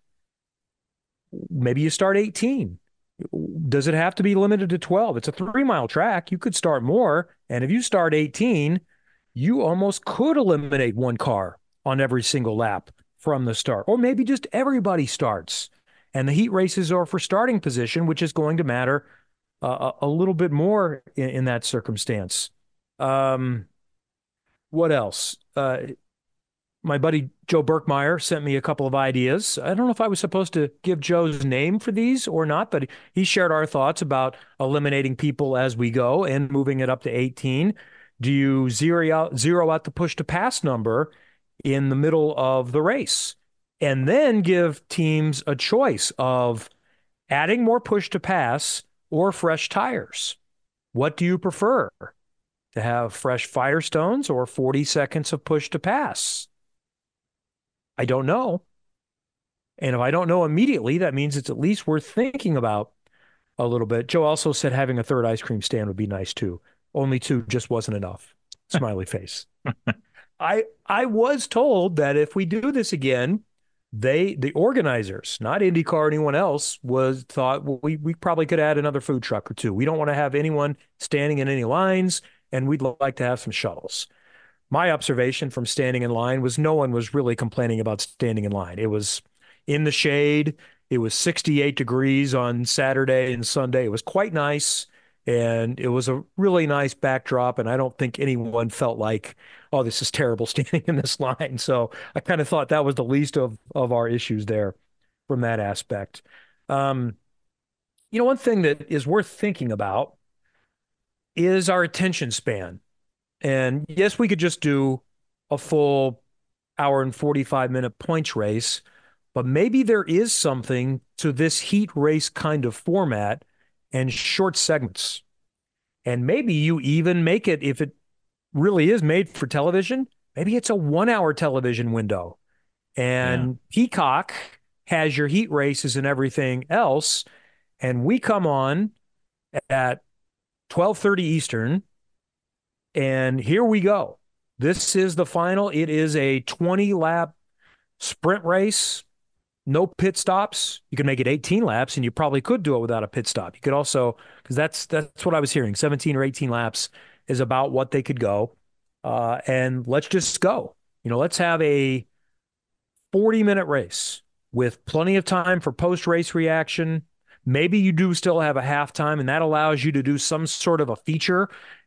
maybe you start eighteen. Does it have to be limited to twelve? It's a three-mile track. You could start more. And if you start eighteen, you almost could eliminate one car on every single lap from the start. Or maybe just everybody starts. And the heat races are for starting position, which is going to matter uh, a little bit more in, in that circumstance. Um, what else? Uh, My buddy Joe Berkmeyer sent me a couple of ideas. I don't know if I was supposed to give Joe's name for these or not, but he shared our thoughts about eliminating people as we go and moving it up to eighteen. Do you zero out, zero out the push to pass number in the middle of the race, and then give teams a choice of adding more push to pass or fresh tires? What do you prefer? To have fresh Firestones or forty seconds of push to pass? I don't know. And if I don't know immediately, that means it's at least worth thinking about a little bit. Joe also said having a third ice cream stand would be nice too. Only two just wasn't enough. Smiley face. I I was told that if we do this again, they the organizers, not IndyCar or anyone else, was thought well, we we probably could add another food truck or two. We don't want to have anyone standing in any lines, and we'd like to have some shuttles. My observation from standing in line was no one was really complaining about standing in line. It was in the shade. It was sixty-eight degrees on Saturday and Sunday. It was quite nice, and it was a really nice backdrop, and I don't think anyone felt like, oh, this is terrible standing in this line. So I kind of thought that was the least of, of our issues there from that aspect. Um, you know, one thing that is worth thinking about is our attention span. And yes, we could just do a full hour and forty-five minute points race, but maybe there is something to this heat race kind of format and short segments. And maybe you even make it, if it really is made for television, maybe it's a one hour television window. And yeah. Peacock has your heat races and everything else. And we come on at twelve thirty Eastern. And here we go. This is the final. It is a twenty lap sprint race. No pit stops. You can make it eighteen laps, and you probably could do it without a pit stop. You could also, because that's that's what I was hearing, seventeen or eighteen laps is about what they could go. Uh, and let's just go. You know, let's have a forty minute race with plenty of time for post-race reaction. Maybe you do still have a halftime, and that allows you to do some sort of a feature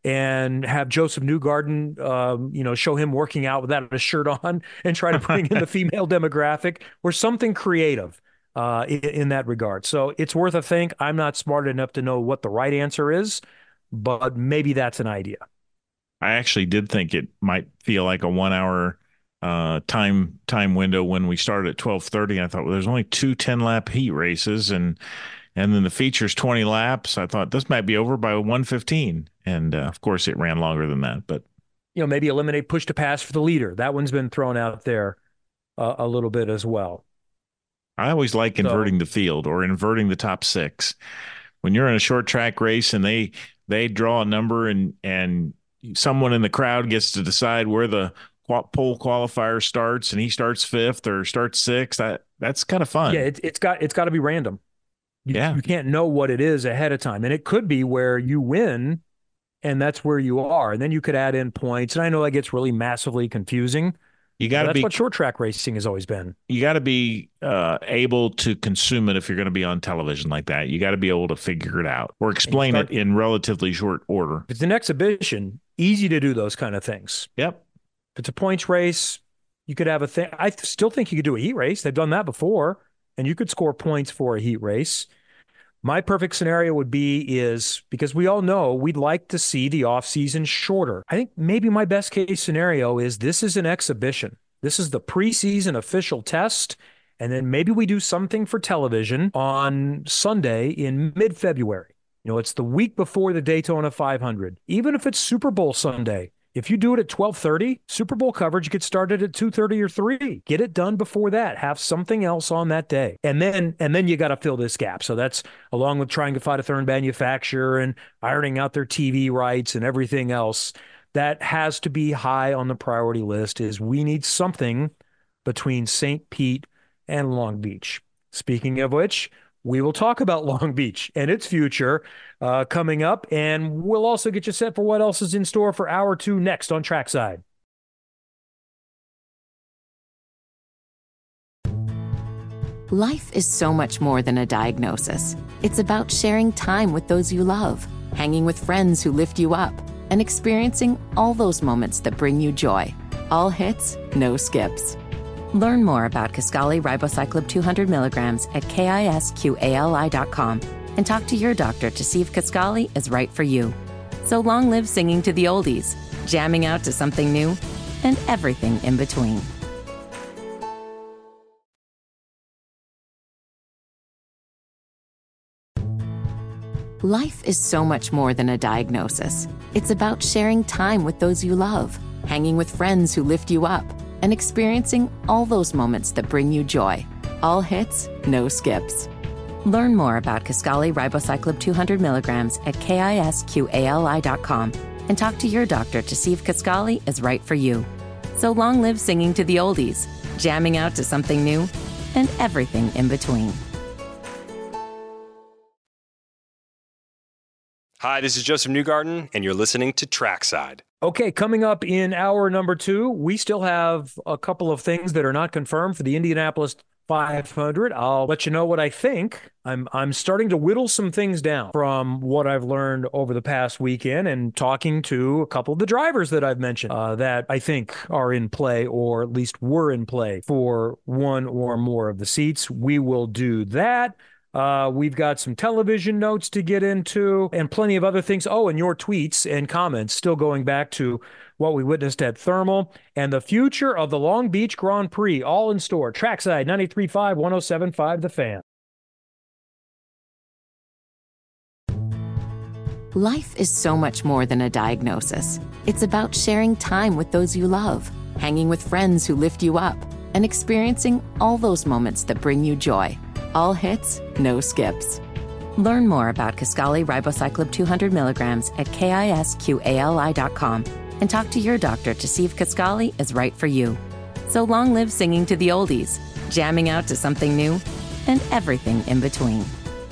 and have Joseph Newgarden, um, you know, show him working out without a shirt on and try to bring in the female demographic or something creative uh, in, in that regard. So it's worth a think. I'm not smart enough to know what the right answer is, but maybe that's an idea. I actually did think it might feel like a one hour uh, time time window when we started at twelve thirty. I thought, well, there's only two ten lap heat races, and and then the feature's twenty laps. I thought this might be over by one fifteen. And uh, of course it ran longer than that, but you know, maybe eliminate push to pass for the leader. That one's been thrown out there uh, a little bit as well. I always like inverting so, the field or inverting the top six. When you're in a short track race and they they draw a number and and someone in the crowd gets to decide where the pole qualifier starts and he starts fifth or starts sixth, that that's kind of fun. Yeah, it, it's got it's got to be random. You, yeah, you can't know what it is ahead of time, and it could be where you win, and that's where you are, and then you could add in points. And I know that gets really massively confusing. You got to That's be what short track racing has always been. You got to be uh, able to consume it if you're going to be on television like that. You got to be able to figure it out or explain start, it in relatively short order. If it's an exhibition, easy to do those kind of things. Yep. If it's a points race, you could have a thing. I still think you could do a heat race. They've done that before, and you could score points for a heat race. My perfect scenario would be is, because we all know we'd like to see the offseason shorter. I think maybe my best case scenario is this is an exhibition. This is the preseason official test, and then maybe we do something for television on Sunday in mid-February. You know, it's the week before the Daytona five hundred. Even if it's Super Bowl Sunday, if you do it at twelve thirty, Super Bowl coverage gets started at two thirty or three. Get it done before that. Have something else on that day. And then and then you got to fill this gap. So that's along with trying to find a third manufacturer and ironing out their T V rights and everything else. That has to be high on the priority list, is we need something between Saint Pete and Long Beach. Speaking of which, we will talk about Long Beach and its future uh, coming up, and we'll also get you set for what else is in store for hour two next on Trackside. Life is so much more than a diagnosis. It's about sharing time with those you love, hanging with friends who lift you up, and experiencing all those moments that bring you joy. All hits, no skips. Learn more about Kisqali Ribociclib two hundred milligrams at kisqali dot com and talk to your doctor to see if Kisqali is right for you. So long live singing to the oldies, jamming out to something new, and everything in between. Life is so much more than a diagnosis. It's about sharing time with those you love, hanging with friends who lift you up, and experiencing all those moments that bring you joy. All hits, no skips. Learn more about Kisqali Ribociclib two hundred milligrams at kisqali dot com and talk to your doctor to see if Kisqali is right for you. So long live singing to the oldies, jamming out to something new, and everything in between. Hi, this is Joseph Newgarden, and you're listening to Trackside. Okay, coming up in hour number two, we still have a couple of things that are not confirmed for the Indianapolis five hundred. I'll let you know what I think. I'm I'm starting to whittle some things down from what I've learned over the past weekend and talking to a couple of the drivers that I've mentioned uh, that I think are in play, or at least were in play for one or more of the seats. We will do that. Uh, we've got some television notes to get into and plenty of other things. Oh, and your tweets and comments, still going back to what we witnessed at Thermal and the future of the Long Beach Grand Prix, all in store. Trackside ninety-three point five, one oh seven point five The Fan. Life is so much more than a diagnosis. It's about sharing time with those you love, hanging with friends who lift you up, and experiencing all those moments that bring you joy. All hits, no skips. Learn more about Kisqali Ribociclib two hundred milligrams at kisqali dot com and talk to your doctor to see if Kisqali is right for you. So long live singing to the oldies, jamming out to something new, and everything in between.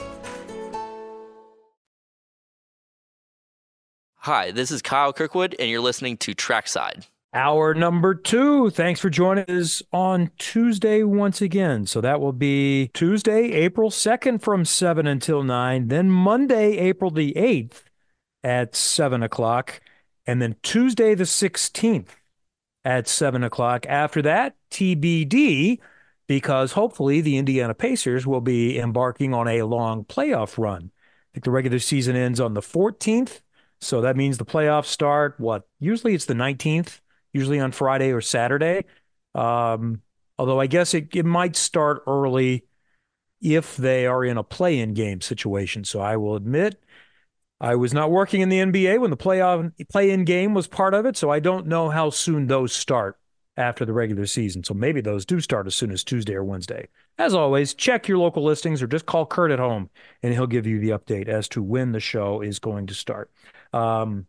Hi, this is Kyle Kirkwood, and you're listening to Trackside. Hour number two. Thanks for joining us on Tuesday once again. So that will be Tuesday, April second from seven until nine. Then Monday, April the eighth at seven o'clock. And then Tuesday the sixteenth at seven o'clock. After that, T B D, because hopefully the Indiana Pacers will be embarking on a long playoff run. I think the regular season ends on the fourteenth. So that means the playoffs start, what? Usually it's the nineteenth. Usually on Friday or Saturday. Um, although I guess it, it might start early if they are in a play-in game situation. So I will admit I was not working in the N B A when the playoff play-in game was part of it, so I don't know how soon those start after the regular season. So maybe those do start as soon as Tuesday or Wednesday. As always, check your local listings or just call Kurt at home, and he'll give you the update as to when the show is going to start. Um,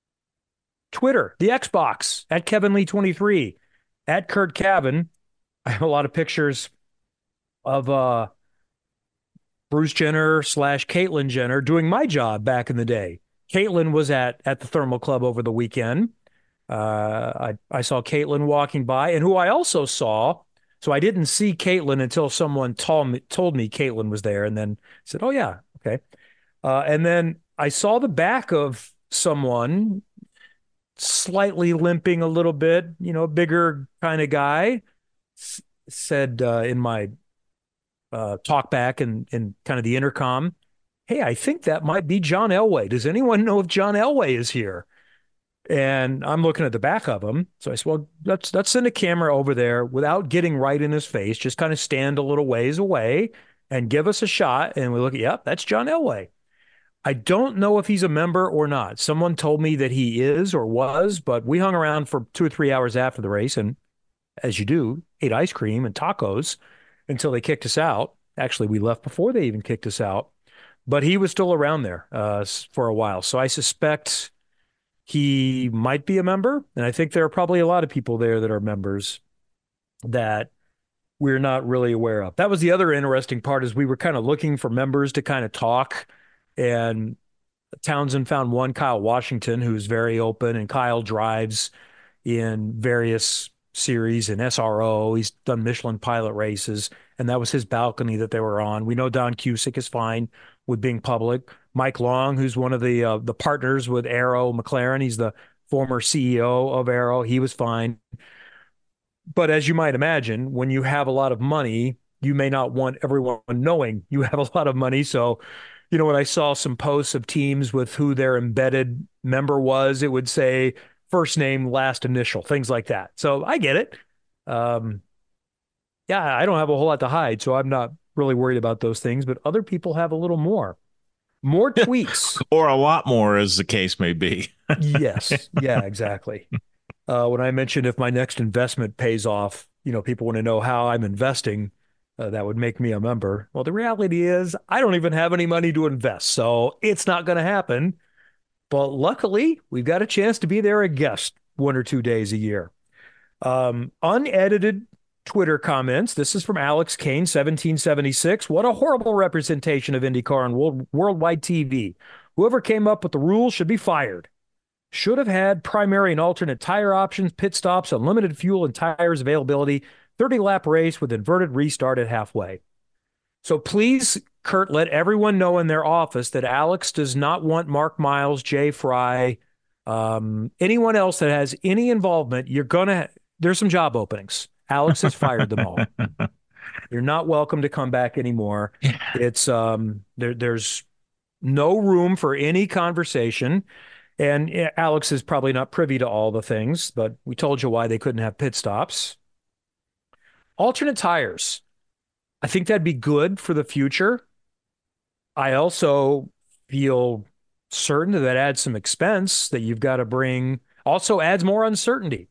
Twitter, the Xbox, at Kevin Lee twenty-three, at Kurt Cavan. I have a lot of pictures of uh, Bruce Jenner slash Caitlyn Jenner doing my job back in the day. Caitlyn was at, at the Thermal Club over the weekend. Uh, I, I saw Caitlyn walking by, and who I also saw, so I didn't see Caitlyn until someone told me, told me Caitlyn was there, and then said, oh, yeah, okay. Uh, and then I saw the back of someone slightly limping a little bit, you know, bigger kind of guy, s- said uh, in my uh, talk back and in, in kind of the intercom, hey, I think that might be John Elway. Does anyone know if John Elway is here? And I'm looking at the back of him. So I said, well, let's, let's send a camera over there without getting right in his face. Just kind of stand a little ways away and give us a shot. And we look at, yep, that's John Elway. I don't know if he's a member or not. Someone told me that he is or was, but we hung around for two or three hours after the race and, as you do, ate ice cream and tacos until they kicked us out. Actually, we left before they even kicked us out, but he was still around there uh, for a while. So I suspect he might be a member, and I think there are probably a lot of people there that are members that we're not really aware of. That was the other interesting part, is we were kind of looking for members to kind of talk. And Townsend found one, Kyle Washington, who's very open, and Kyle drives in various series and S R O. He's done Michelin pilot races, and that was his balcony that they were on. We know Don Cusick is fine with being public. Mike Long, who's one of the uh, the partners with Arrow McLaren, he's the former C E O of Arrow. He was fine. But as you might imagine, when you have a lot of money, you may not want everyone knowing you have a lot of money. So, you know, when I saw some posts of teams with who their embedded member was, it would say first name, last initial, things like that. So I get it. Um, yeah, I don't have a whole lot to hide, so I'm not really worried about those things, but other people have a little more. More tweets. Or a lot more, as the case may be. Yes. Yeah, exactly. Uh, when I mentioned if my next investment pays off, you know, people want to know how I'm investing. Uh, that would make me a member. Well, the reality is I don't even have any money to invest, so it's not going to happen. But luckily, we've got a chance to be there a guest one or two days a year. Um, unedited Twitter comments. This is from Alex Kane, seventeen seventy-six. What a horrible representation of IndyCar on world, worldwide T V. Whoever came up with the rules should be fired. Should have had primary and alternate tire options, pit stops, unlimited fuel and tires availability, thirty-lap race with inverted restart at halfway. So please, Kurt, let everyone know in their office that Alex does not want Mark Miles, Jay Fry, um, anyone else that has any involvement. You're going to, there's some job openings. Alex has fired them all. You're not welcome to come back anymore. It's, um, there, there's no room for any conversation. And Alex is probably not privy to all the things, but we told you why they couldn't have pit stops. Alternate tires. I think that'd be good for the future. I also feel certain that that adds some expense that you've got to bring. Also adds more uncertainty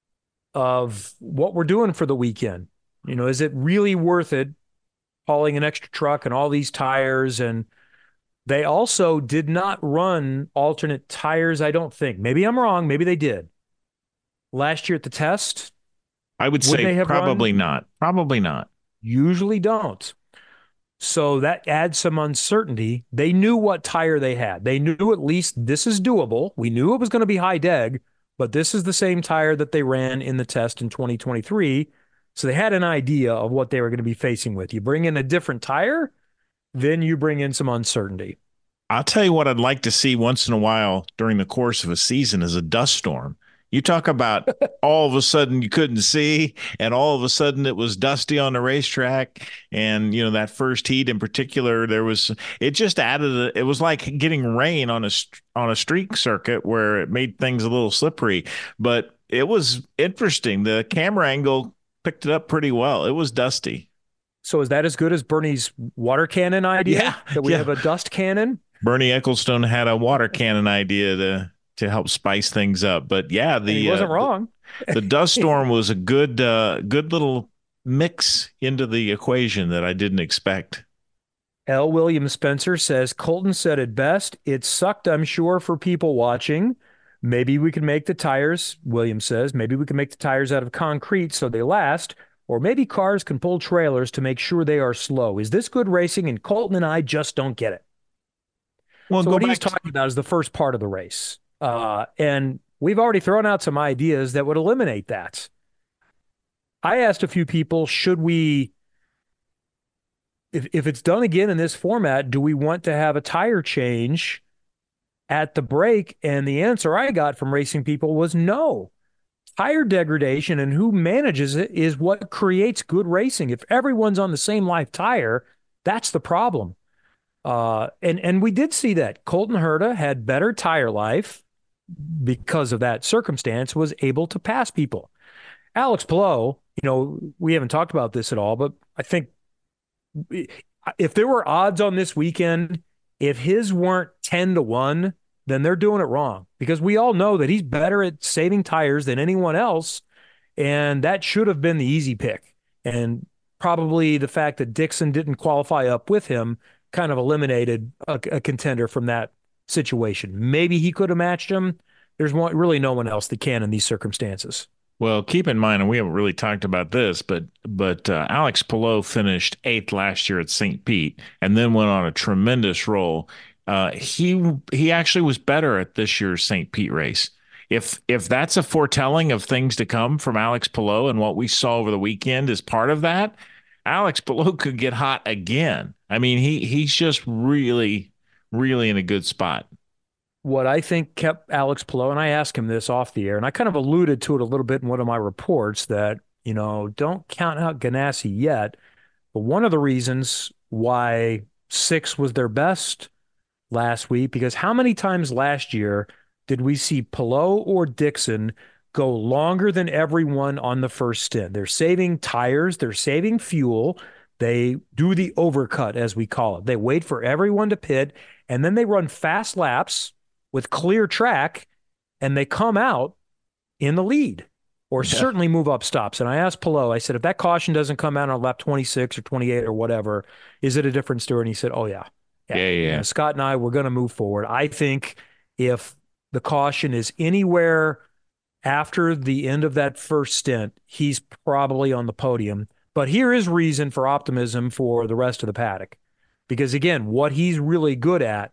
of what we're doing for the weekend. You know, is it really worth it hauling an extra truck and all these tires? And they also did not run alternate tires, I don't think. Maybe I'm wrong. Maybe they did. Last year at the test, I would say probably run? not. Probably not. Usually don't. So that adds some uncertainty. They knew what tire they had. They knew at least this is doable. We knew it was going to be high deg, but this is the same tire that they ran in the test in twenty twenty-three. So they had an idea of what they were going to be facing with. You bring in a different tire, then you bring in some uncertainty. I'll tell you what I'd like to see once in a while during the course of a season is a dust storm. You talk about all of a sudden you couldn't see, and all of a sudden it was dusty on the racetrack. And, you know, that first heat in particular, there was, it just added, a, it was like getting rain on a, on a street circuit where it made things a little slippery. But it was interesting. The camera angle picked it up pretty well. It was dusty. So is that as good as Bernie's water cannon idea? Yeah, that we yeah. have a dust cannon? Bernie Ecclestone had a water cannon idea to to help spice things up. But yeah, the and he wasn't uh, wrong. the, the dust storm was a good uh, good little mix into the equation that I didn't expect. L. William Spencer says, Colton said it best. It sucked, I'm sure, for people watching. Maybe we can make the tires, William says, maybe we can make the tires out of concrete so they last, or maybe cars can pull trailers to make sure they are slow. Is this good racing? And Colton and I just don't get it. Well, so what he's to- talking about is the first part of the race. Uh, and we've already thrown out some ideas that would eliminate that. I asked a few people, should we, if, if it's done again in this format, do we want to have a tire change at the break? And the answer I got from racing people was no. Tire degradation and who manages it is what creates good racing. If everyone's on the same life tire, that's the problem. Uh, and, and we did see that. Colton Herta had better tire life because of that circumstance, was able to pass people. Alex Palou, you know, we haven't talked about this at all, but I think if there were odds on this weekend, if his weren't ten to one, then they're doing it wrong, because we all know that he's better at saving tires than anyone else. And that should have been the easy pick. And probably the fact that Dixon didn't qualify up with him kind of eliminated a, a contender from that situation. Maybe he could have matched him. There's one, really no one else that can in these circumstances. Well, keep in mind, and we haven't really talked about this, but but uh, Alex Palou finished eighth last year at Saint Pete and then went on a tremendous roll. Uh, he he actually was better at this year's Saint Pete race. If if that's a foretelling of things to come from Alex Palou, and what we saw over the weekend is part of that, Alex Palou could get hot again. I mean, he he's just really, really in a good spot. What I think kept Alex Palou, and I asked him this off the air, and I kind of alluded to it a little bit in one of my reports, that, you know, don't count out Ganassi yet. But one of the reasons why six was their best last week, because how many times last year did we see Palou or Dixon go longer than everyone on the first stint? They're saving tires, they're saving fuel, they do the overcut, as we call it. They wait for everyone to pit, and then they run fast laps with clear track, and they come out in the lead. or Yeah. certainly move up stops. And I asked Pelot, I said, if that caution doesn't come out on lap twenty-six or twenty-eight or whatever, is it a different story? And he said, oh, yeah. Yeah, yeah. You know, Scott and I, we're going to move forward. I think if the caution is anywhere after the end of that first stint, he's probably on the podium. But here is reason for optimism for the rest of the paddock. Because, again, what he's really good at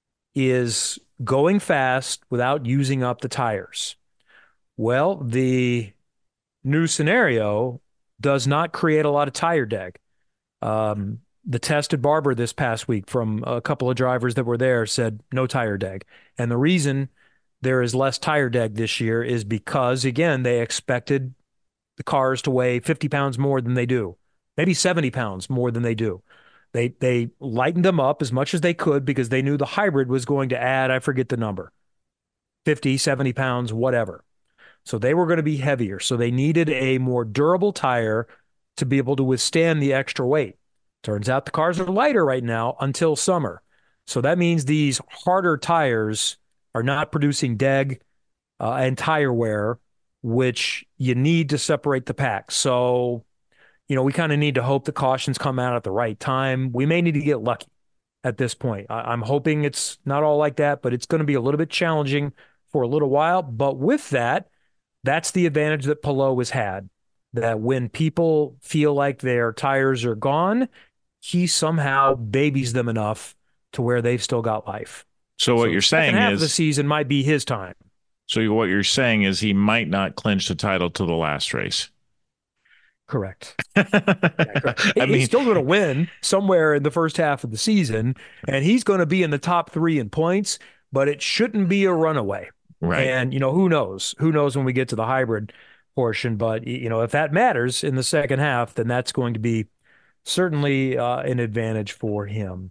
is going fast without using up the tires. Well, the new scenario does not create a lot of tire deg. Um, the test at Barber this past week from a couple of drivers that were there said no tire deg. And the reason there is less tire deg this year is because, again, they expected the cars to weigh fifty pounds more than they do, maybe seventy pounds more than they do. They they lightened them up as much as they could because they knew the hybrid was going to add, I forget the number, fifty, seventy pounds, whatever. So they were going to be heavier. So they needed a more durable tire to be able to withstand the extra weight. Turns out the cars are lighter right now until summer. So that means these harder tires are not producing deg uh, and tire wear, which you need to separate the pack. So, you know, we kind of need to hope the cautions come out at the right time. We may need to get lucky at this point. I- I'm hoping it's not all like that, but it's going to be a little bit challenging for a little while. But with that, that's the advantage that Pelot has had, that when people feel like their tires are gone, he somehow babies them enough to where they've still got life. So what So you're the second saying half is of the season might be his time. So what you're saying is he might not clinch the title to the last race. Correct. Yeah, correct. I he's mean, still going to win somewhere in the first half of the season, and he's going to be in the top three in points, but it shouldn't be a runaway. right. And, you know, who knows? Who knows when we get to the hybrid portion? But, you know, if that matters in the second half, then that's going to be certainly uh, an advantage for him.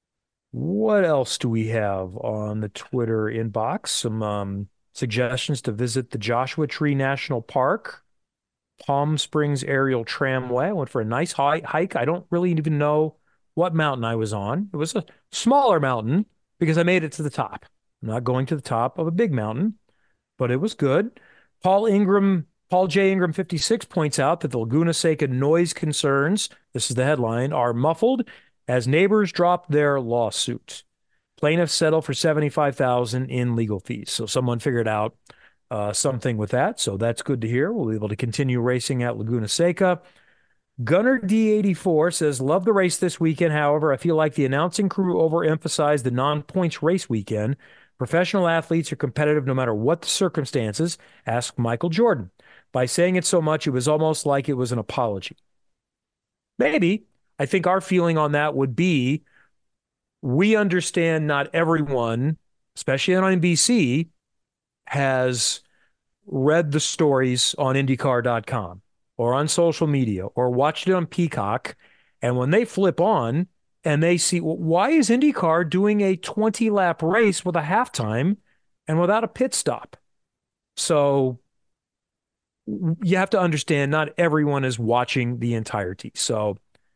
What else do we have on the Twitter inbox? Some um, suggestions to visit the Joshua Tree National Park, Palm Springs Aerial Tramway. I went for a nice hi- hike. I don't really even know what mountain I was on. It was a smaller mountain because I made it to the top. I'm not going to the top of a big mountain, but it was good. Paul Ingram, Paul J. Ingram fifty-six points out that the Laguna Seca noise concerns, this is the headline, are muffled as neighbors drop their lawsuit. Plaintiffs settle for seventy-five thousand dollars in legal fees. So someone figured out uh, something with that. So that's good to hear. We'll be able to continue racing at Laguna Seca. Gunner D eighty-four says, love the race this weekend. However, I feel like the announcing crew overemphasized the non-points race weekend. Professional athletes are competitive no matter what the circumstances. Ask Michael Jordan. By saying it so much, it was almost like it was an apology. Maybe. I think our feeling on that would be we understand not everyone, especially on N B C, has read the stories on IndyCar dot com or on social media or watched it on Peacock. And when they flip on and they see, well, why is IndyCar doing a twenty-lap race with a halftime and without a pit stop? So you have to understand not everyone is watching the entirety. So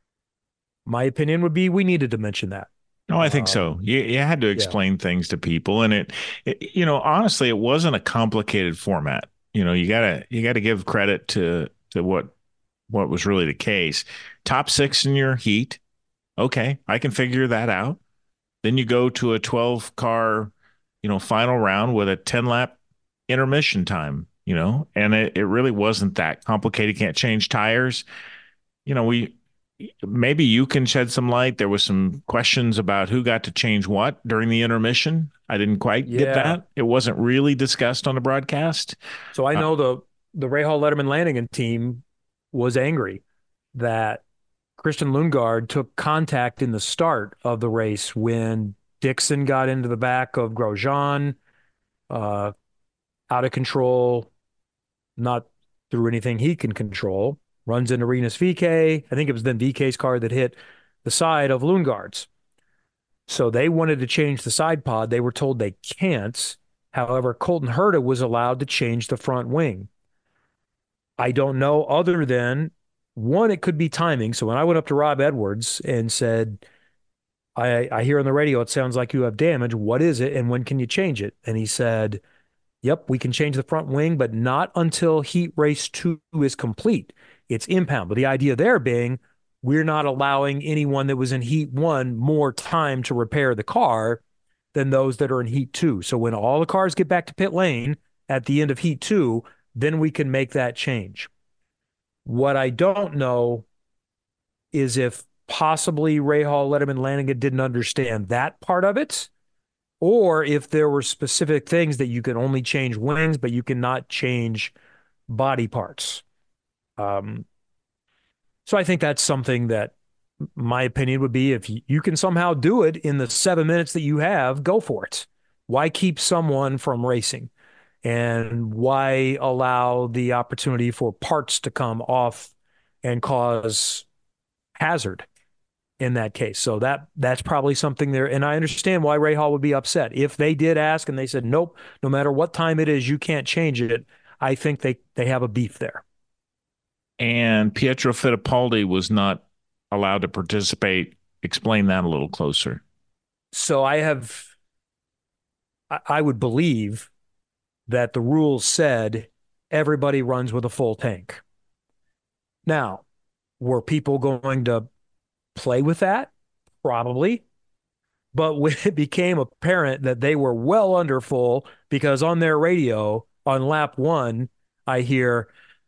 my opinion would be we needed to mention that. No, I think Um, so. You, you had to explain things to people, and it, it, you know, honestly, it wasn't a complicated format. You know, you gotta you gotta give credit to to what what was really the case. Top six in your heat, okay, I can figure that out. Then you go to a twelve car, you know, final round with a ten lap intermission time. You know, and it, it really wasn't that complicated. Can't change tires. You know, we. Maybe you can shed some light. There was some questions about who got to change what during the intermission. I didn't quite Yeah. get that. It wasn't really discussed on the broadcast. So I know the the Rahal Letterman Lanigan team was angry that Christian Lundgaard took contact in the start of the race when Dixon got into the back of Grosjean, uh, out of control, not through anything he can control. Runs into Rinus V K. I think it was then V K's car that hit the side of Lundgaard's. So they wanted to change the side pod. They were told they can't. However, Colton Herta was allowed to change the front wing. I don't know other than, one, it could be timing. So when I went up to Rob Edwards and said, I, I hear on the radio, it sounds like you have damage. What is it? And when can you change it? And he said, Yep, we can change the front wing, but not until heat race two is complete. It's impound. But the idea there being we're not allowing anyone that was in heat one more time to repair the car than those that are in heat two. So when all the cars get back to pit lane at the end of heat two, then we can make that change. What I don't know is if possibly Rahal, Letterman, Lanigan didn't understand that part of it, or if there were specific things that you can only change wings, but you cannot change body parts. Um, so I think that's something that my opinion would be, if you can somehow do it in the seven minutes that you have, go for it. Why keep someone from racing? And why allow the opportunity for parts to come off and cause hazard in that case? So that that's probably something there. And I understand why Rahal would be upset. If they did ask and they said, nope, no matter what time it is, you can't change it, I think they, they have a beef there. And Pietro Fittipaldi was not allowed to participate. Explain that a little closer. So I have, I, I would believe that the rules said everybody runs with a full tank. Now, were people going to play with that? Probably. But when it became apparent that they were well under full, because on their radio on lap one, I hear,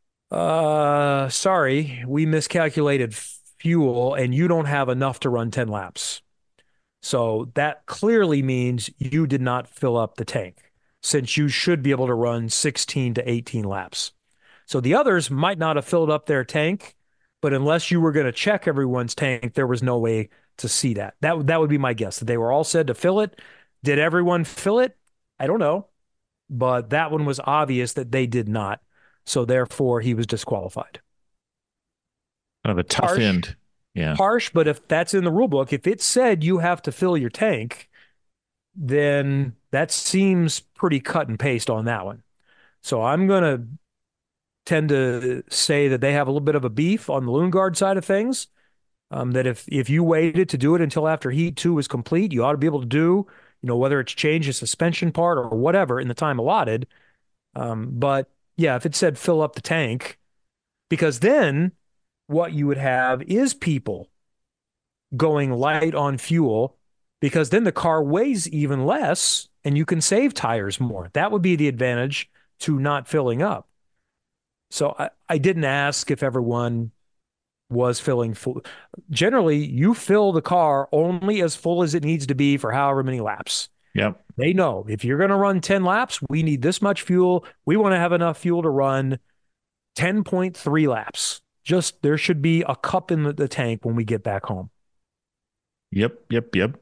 uh, sorry, we miscalculated fuel and you don't have enough to run ten laps. So that clearly means you did not fill up the tank, since you should be able to run sixteen to eighteen laps. So the others might not have filled up their tank, but unless you were going to check everyone's tank, there was no way to see that. That, that would be my guess, that they were all said to fill it. Did everyone fill it? I don't know. But that one was obvious that they did not. So therefore, he was disqualified. Kind of a tough Harsh, end. Yeah. Harsh, but if that's in the rule book, if it said you have to fill your tank, then that seems pretty cut and paste on that one. So I'm going to tend to say that they have a little bit of a beef on the Lundgaard side of things, um, that if, if you waited to do it until after heat two was complete, you ought to be able to do, you know, whether it's change a suspension part or whatever in the time allotted. Um, but yeah, if it said fill up the tank, because then what you would have is people going light on fuel, because then the car weighs even less and you can save tires more. That would be the advantage to not filling up. So I, I didn't ask if everyone was filling full. Generally, you fill the car only as full as it needs to be for however many laps. Yep. They know if you're going to run ten laps, we need this much fuel. We want to have enough fuel to run ten point three laps. Just there should be a cup in the, the tank when we get back home. Yep, yep, yep.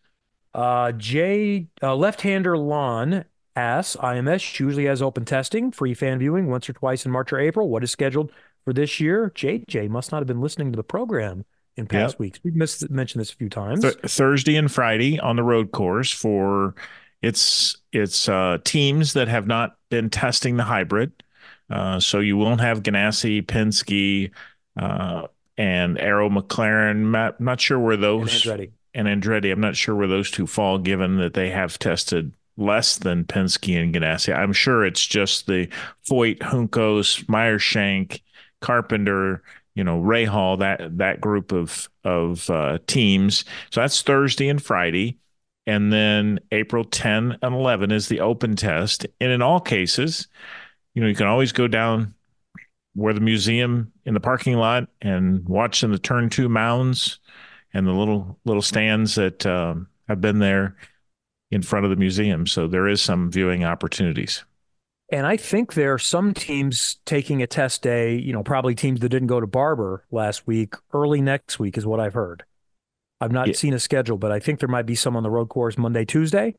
Uh, Jay, uh, left-hander Lon asks, I M S usually has open testing, free fan viewing once or twice in March or April. What is scheduled for this year? J J must not have been listening to the program in past Yep. weeks. We've missed, mentioned this a few times. Th- Thursday and Friday on the road course for it's it's uh, teams that have not been testing the hybrid. Uh, so you won't have Ganassi, Penske, uh, and Arrow McLaren. Not, not sure where those And Andretti. and Andretti. I'm not sure where those two fall, given that they have tested less than Penske and Ganassi. I'm sure it's just the Foyt, Juncos, Meyershank, Carpenter, you know, Rahal, that that group of of uh, teams. So that's Thursday and Friday. And then April tenth and eleventh is the open test. And in all cases, you know, you can always go down where the museum in the parking lot and watch in the turn two mounds and the little little stands that um, have been there in front of the museum. So there is some viewing opportunities. And I think there are some teams taking a test day, you know, probably teams that didn't go to Barber last week, early next week is what I've heard. I've not Yeah. seen a schedule, but I think there might be some on the road course Monday, Tuesday.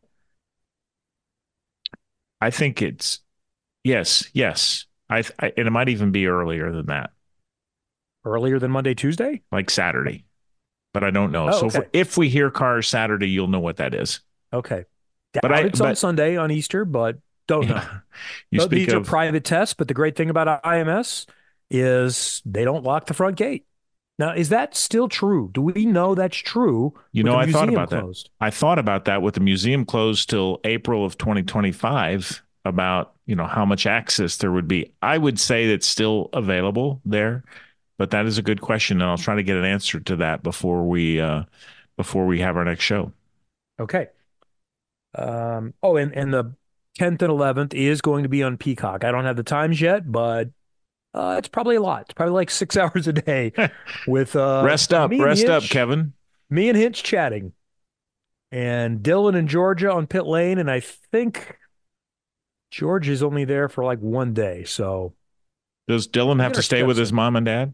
I think it's yes, yes. I, I and it might even be earlier than that, Earlier than Monday, Tuesday? like Saturday, but I don't know. Oh, so okay. if, if we hear cars Saturday, you'll know what that is. Okay. But Doubt I- it's on but- Sunday on Easter, but don't know. You So speak these of are private tests, but the great thing about I M S is they don't lock the front gate. Now, is that still true? Do we know that's true? You with know, the I thought museum about closed? that. I thought about that with the museum closed till April of twenty twenty-five. about, you know, how much access there would be. I would say that's still available there, but that is a good question, and I'll try to get an answer to that before we uh, before we have our next show. Okay. Um, oh, and, and the tenth and eleventh is going to be on Peacock. I don't have the times yet, but uh, it's probably a lot. It's probably like six hours a day with uh, rest up, rest Hinch, up, Kevin. Me and Hinch chatting, and Dylan and Georgia on pit lane, and I think George is only there for like one day. So does Dylan have to stay with his mom and dad?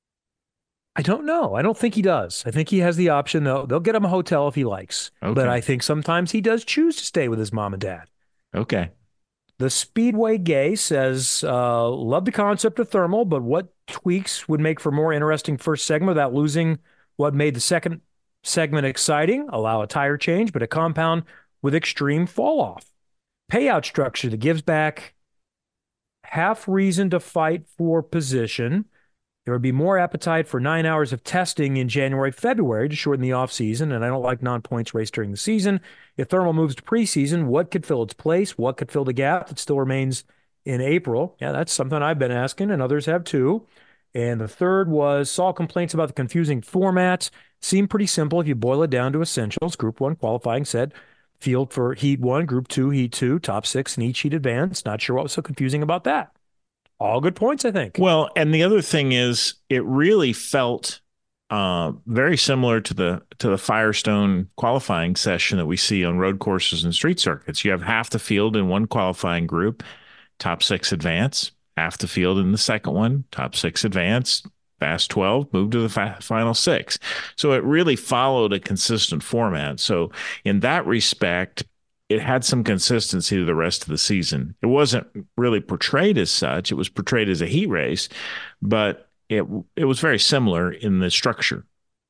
I don't know. I don't think he does. I think he has the option. They'll, they'll get him a hotel if he likes. Okay. But I think sometimes he does choose to stay with his mom and dad. Okay. The Speedway Gay says, uh, love the concept of thermal, but what tweaks would make for more interesting first segment without losing what made the second segment exciting? Allow a tire change, but a compound with extreme fall off. Payout structure that gives back half reason to fight for position. There would be more appetite for nine hours of testing in January, February to shorten the offseason, and I don't like non-points race during the season. If thermal moves to preseason, what could fill its place? What could fill the gap that still remains in April? Yeah, that's something I've been asking, and others have too. And the third was saw complaints about the confusing formats. Seemed pretty simple if you boil it down to essentials. Group one qualifying said field for heat one, group two, heat two, top six, and each heat advance. Not sure what was so confusing about that. All good points, I think. Well, and the other thing is, it really felt uh, very similar to the to the Firestone qualifying session that we see on road courses and street circuits. You have half the field in one qualifying group, top six advance, half the field in the second one, top six advance, fast twelve, move to the fa- final six. So it really followed a consistent format. So in that respect, it had some consistency to the rest of the season. It wasn't really portrayed as such. It was portrayed as a heat race, but it it was very similar in the structure.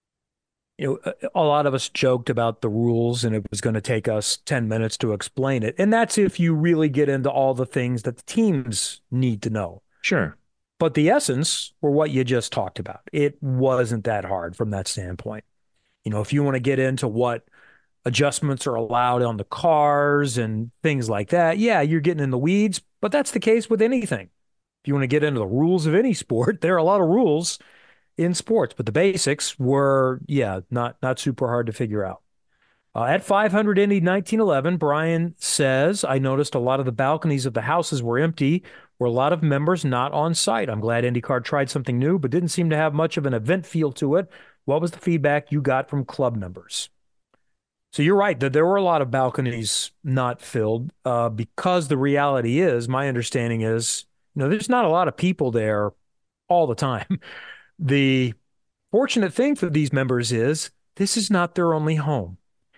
You know, a lot of us joked about the rules, and it was going to take us ten minutes to explain it. And that's if you really get into all the things that the teams need to know. Sure. But the essence were what you just talked about. It wasn't that hard from that standpoint. You know, if you want to get into what adjustments are allowed on the cars and things like that, yeah, you're getting in the weeds, but that's the case with anything. If you want to get into the rules of any sport, there are a lot of rules in sports, but the basics were, yeah, not not super hard to figure out. Uh, at five hundred Indy nineteen eleven, Brian says, I noticed a lot of the balconies of the houses were empty, were a lot of members not on site. I'm glad IndyCar tried something new, but didn't seem to have much of an event feel to it. What was the feedback you got from club members? So you're right that there were a lot of balconies not filled uh, because the reality is, my understanding is, you know, there's not a lot of people there all the time. The fortunate thing for these members is this is not their only home.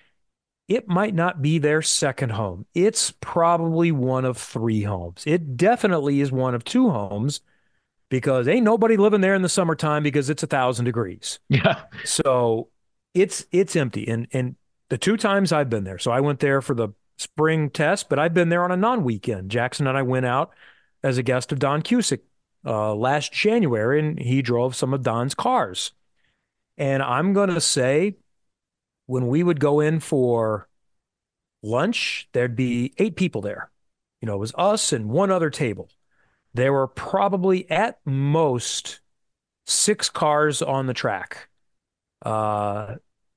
It might not be their second home. It's probably one of three homes. It definitely is one of two homes because ain't nobody living there in the summertime because it's a thousand degrees. Yeah. So it's it's empty. And and the two times I've been there, so I went there for the spring test, but I've been there on a non-weekend. Jackson and I went out as a guest of Don Cusick uh, last January, and he drove some of Don's cars. And I'm going to say when we would go in for lunch, there'd be eight people there. You know, it was us and one other table. There were probably at most six cars on the track. Uh,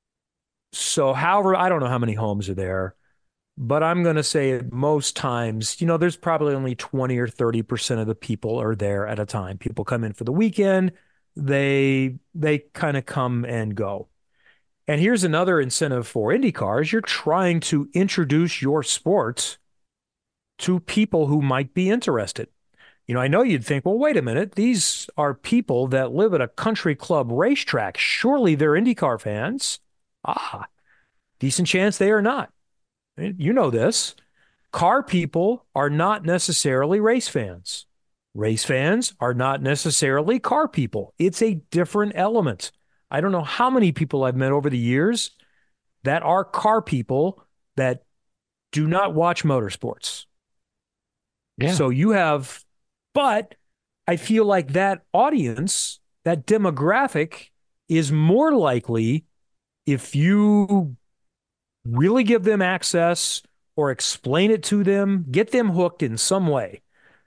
so however, I don't know how many homes are there, but I'm going to say at most times, you know, there's probably only twenty or thirty percent of the people are there at a time. People come in for the weekend. They, they kind of come and go. And here's another incentive for IndyCar: you're trying to introduce your sport to people who might be interested. You know, I know you'd think, well, wait a minute. These are people that live at a country club racetrack. Surely they're IndyCar fans. Ah, decent chance they are not. You know this. Car people are not necessarily race fans. Race fans are not necessarily car people. It's a different element. I don't know how many people I've met over the years that are car people that do not watch motorsports. Yeah. So you have, but I feel like that audience, that demographic is more likely if you really give them access or explain it to them, get them hooked in some way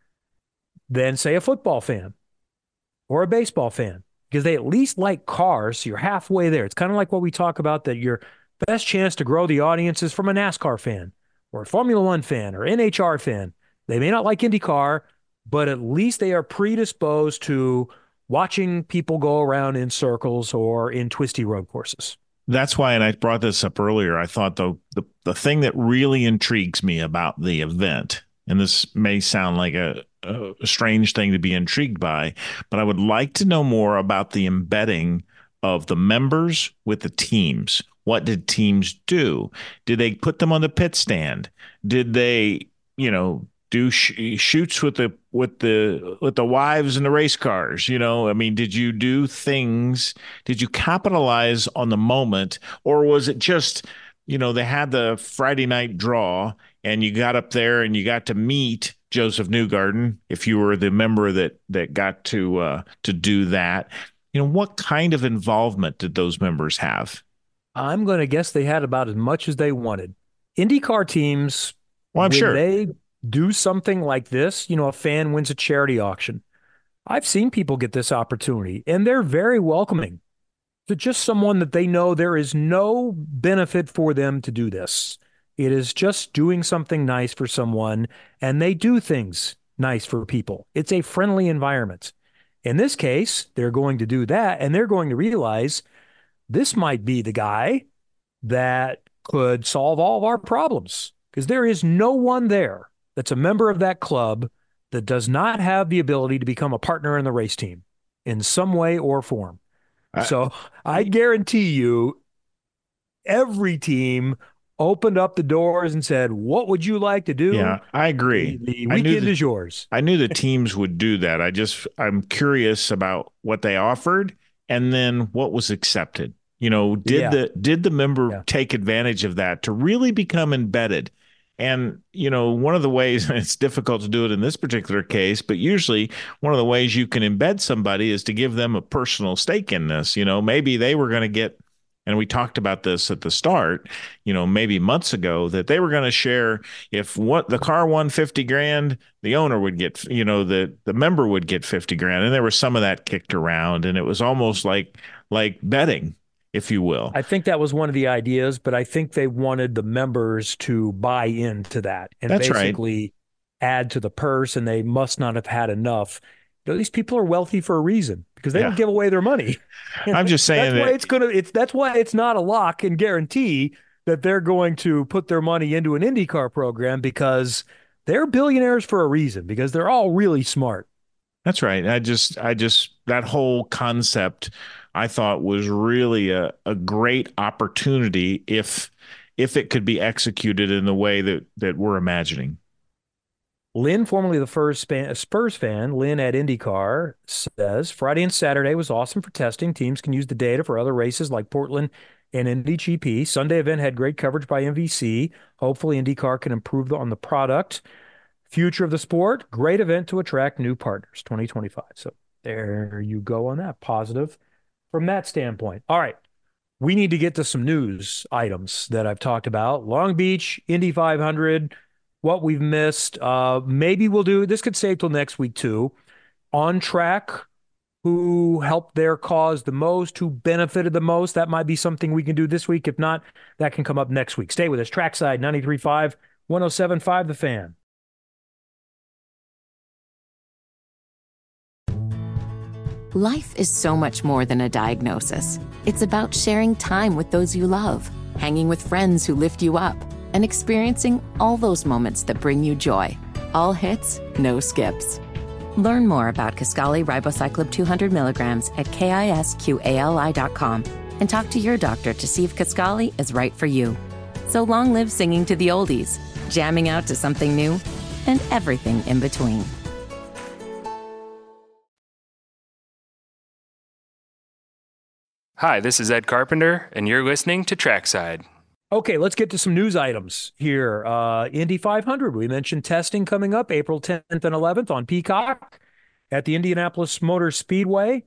than, say, a football fan or a baseball fan, because they at least like cars. So you're halfway there. It's kind of like what we talk about, that your best chance to grow the audience is from a NASCAR fan or a Formula One fan or N H R fan. They may not like IndyCar, but at least they are predisposed to watching people go around in circles or in twisty road courses. That's why, and I brought this up earlier, I thought the, the the thing that really intrigues me about the event, and this may sound like a, a strange thing to be intrigued by, but I would like to know more about the embedding of the members with the teams. What did teams do? Did they put them on the pit stand? Did they, you know, do sh- shoots with the with the with the wives and the race cars? You know, I mean, did you do things? Did you capitalize on the moment, or was it just, you know, they had the Friday night draw and you got up there and you got to meet Joseph Newgarden if you were the member that that got to uh, to do that? You know, what kind of involvement did those members have? I'm going to guess they had about as much as they wanted. IndyCar teams, well, I'm when sure they do something like this, you know, a fan wins a charity auction. I've seen people get this opportunity, and they're very welcoming to just someone that they know there is no benefit for them to do this. It is just doing something nice for someone, and they do things nice for people. It's a friendly environment. In this case, they're going to do that, and they're going to realize this might be the guy that could solve all of our problems, because there is no one there that's a member of that club that does not have the ability to become a partner in the race team in some way or form. I, so I guarantee you every team opened up the doors and said, what would you like to do? Yeah, I agree. The, the weekend the, is yours. I knew the teams would do that. I just, I'm curious about what they offered and then what was accepted. You know, did yeah. the did the member yeah. take advantage of that to really become embedded? And, you know, one of the ways, and it's difficult to do it in this particular case, but usually one of the ways you can embed somebody is to give them a personal stake in this. You know, maybe they were going to get, and we talked about this at the start, you know, maybe months ago, that they were going to share, if what the car won fifty grand, the owner would get, you know, the, the member would get fifty grand. And there was some of that kicked around, and it was almost like, like betting, if you will. I think that was one of the ideas, but I think they wanted the members to buy into that and That's basically right. add to the purse, and they must not have had enough. You know, these people are wealthy for a reason, because they yeah. don't give away their money. I'm just saying that's that why it's gonna it's that's why it's not a lock and guarantee that they're going to put their money into an IndyCar program, because they're billionaires for a reason, because they're all really smart. That's right. I just I just that whole concept I thought was really a, a great opportunity if if it could be executed in the way that, that we're imagining. Lynn, formerly the first Spurs fan, Lynn at IndyCar, says, Friday and Saturday was awesome for testing. Teams can use the data for other races like Portland and Indy G P. Sunday event had great coverage by M V C. Hopefully IndyCar can improve on the product. Future of the sport, great event to attract new partners, twenty twenty-five. So there you go on that. Positive from that standpoint. All right. We need to get to some news items that I've talked about. Long Beach, Indy five hundred, what we've missed. Uh, maybe we'll do, this could save till next week too. On Track, who helped their cause the most, who benefited the most. That might be something we can do this week. If not, that can come up next week. Stay with us. Trackside ninety-three point five, one oh seven point five The Fan. Life is so much more than a diagnosis. It's about sharing time with those you love, hanging with friends who lift you up, and experiencing all those moments that bring you joy. All hits, no skips. Learn more about Kisqali Ribociclib two hundred milligrams at kisqali dot com and talk to your doctor to see if Kisqali is right for you. So long live singing to the oldies, jamming out to something new, and everything in between. Hi, this is Ed Carpenter, and you're listening to Trackside. Okay, let's get to some news items here. Uh, Indy five hundred, we mentioned testing coming up April tenth and eleventh on Peacock at the Indianapolis Motor Speedway.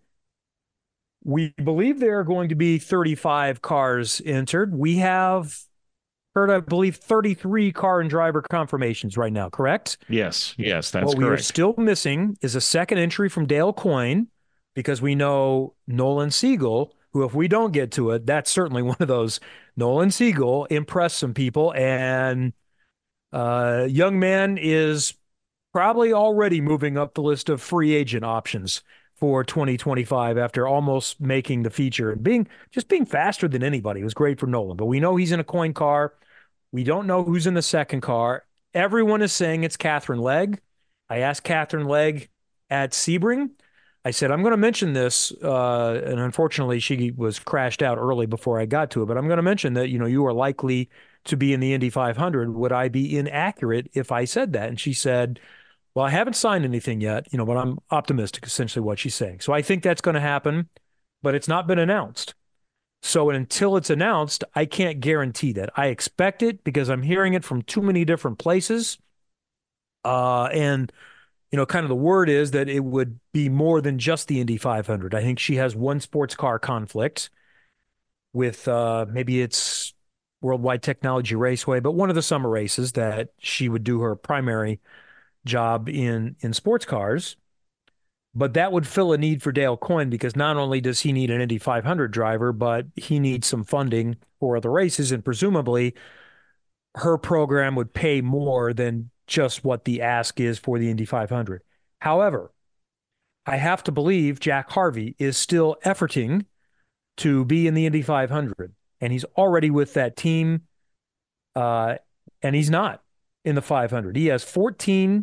We believe there are going to be thirty-five cars entered. We have Heard, I believe, thirty-three car and driver confirmations right now, correct? Yes, yes, that's what correct. What we are still missing is a second entry from Dale Coyne, because we know Nolan Siegel, who, if we don't get to it, that's certainly one of those. Nolan Siegel impressed some people, and uh, young man is probably already moving up the list of free agent options for twenty twenty-five after almost making the feature and being just being faster than anybody. It was great for Nolan, but we know he's in a Coyne car. We don't know who's in the second car. Everyone is saying it's Catherine Legg. I asked Catherine Legg at Sebring. I said, I'm going to mention this, uh, and unfortunately she was crashed out early before I got to it, but I'm going to mention that, you know, you are likely to be in the Indy five hundred. Would I be inaccurate if I said that? And she said, well, I haven't signed anything yet, you know, but I'm optimistic, essentially what she's saying. So I think that's going to happen, but it's not been announced. So until it's announced, I can't guarantee that. I expect it because I'm hearing it from too many different places. Uh, and, you know, kind of the word is that it would be more than just the Indy five hundred. I think she has one sports car conflict with uh, maybe it's Worldwide Technology Raceway, but one of the summer races that she would do her primary job in in sports cars. But that would fill a need for Dale Coyne, because not only does he need an Indy five hundred driver, but he needs some funding for other races, and presumably her program would pay more than just what the ask is for the Indy five hundred. However, I have to believe Jack Harvey is still efforting to be in the Indy five hundred, and he's already with that team, uh, and he's not in the five hundred. He has fourteen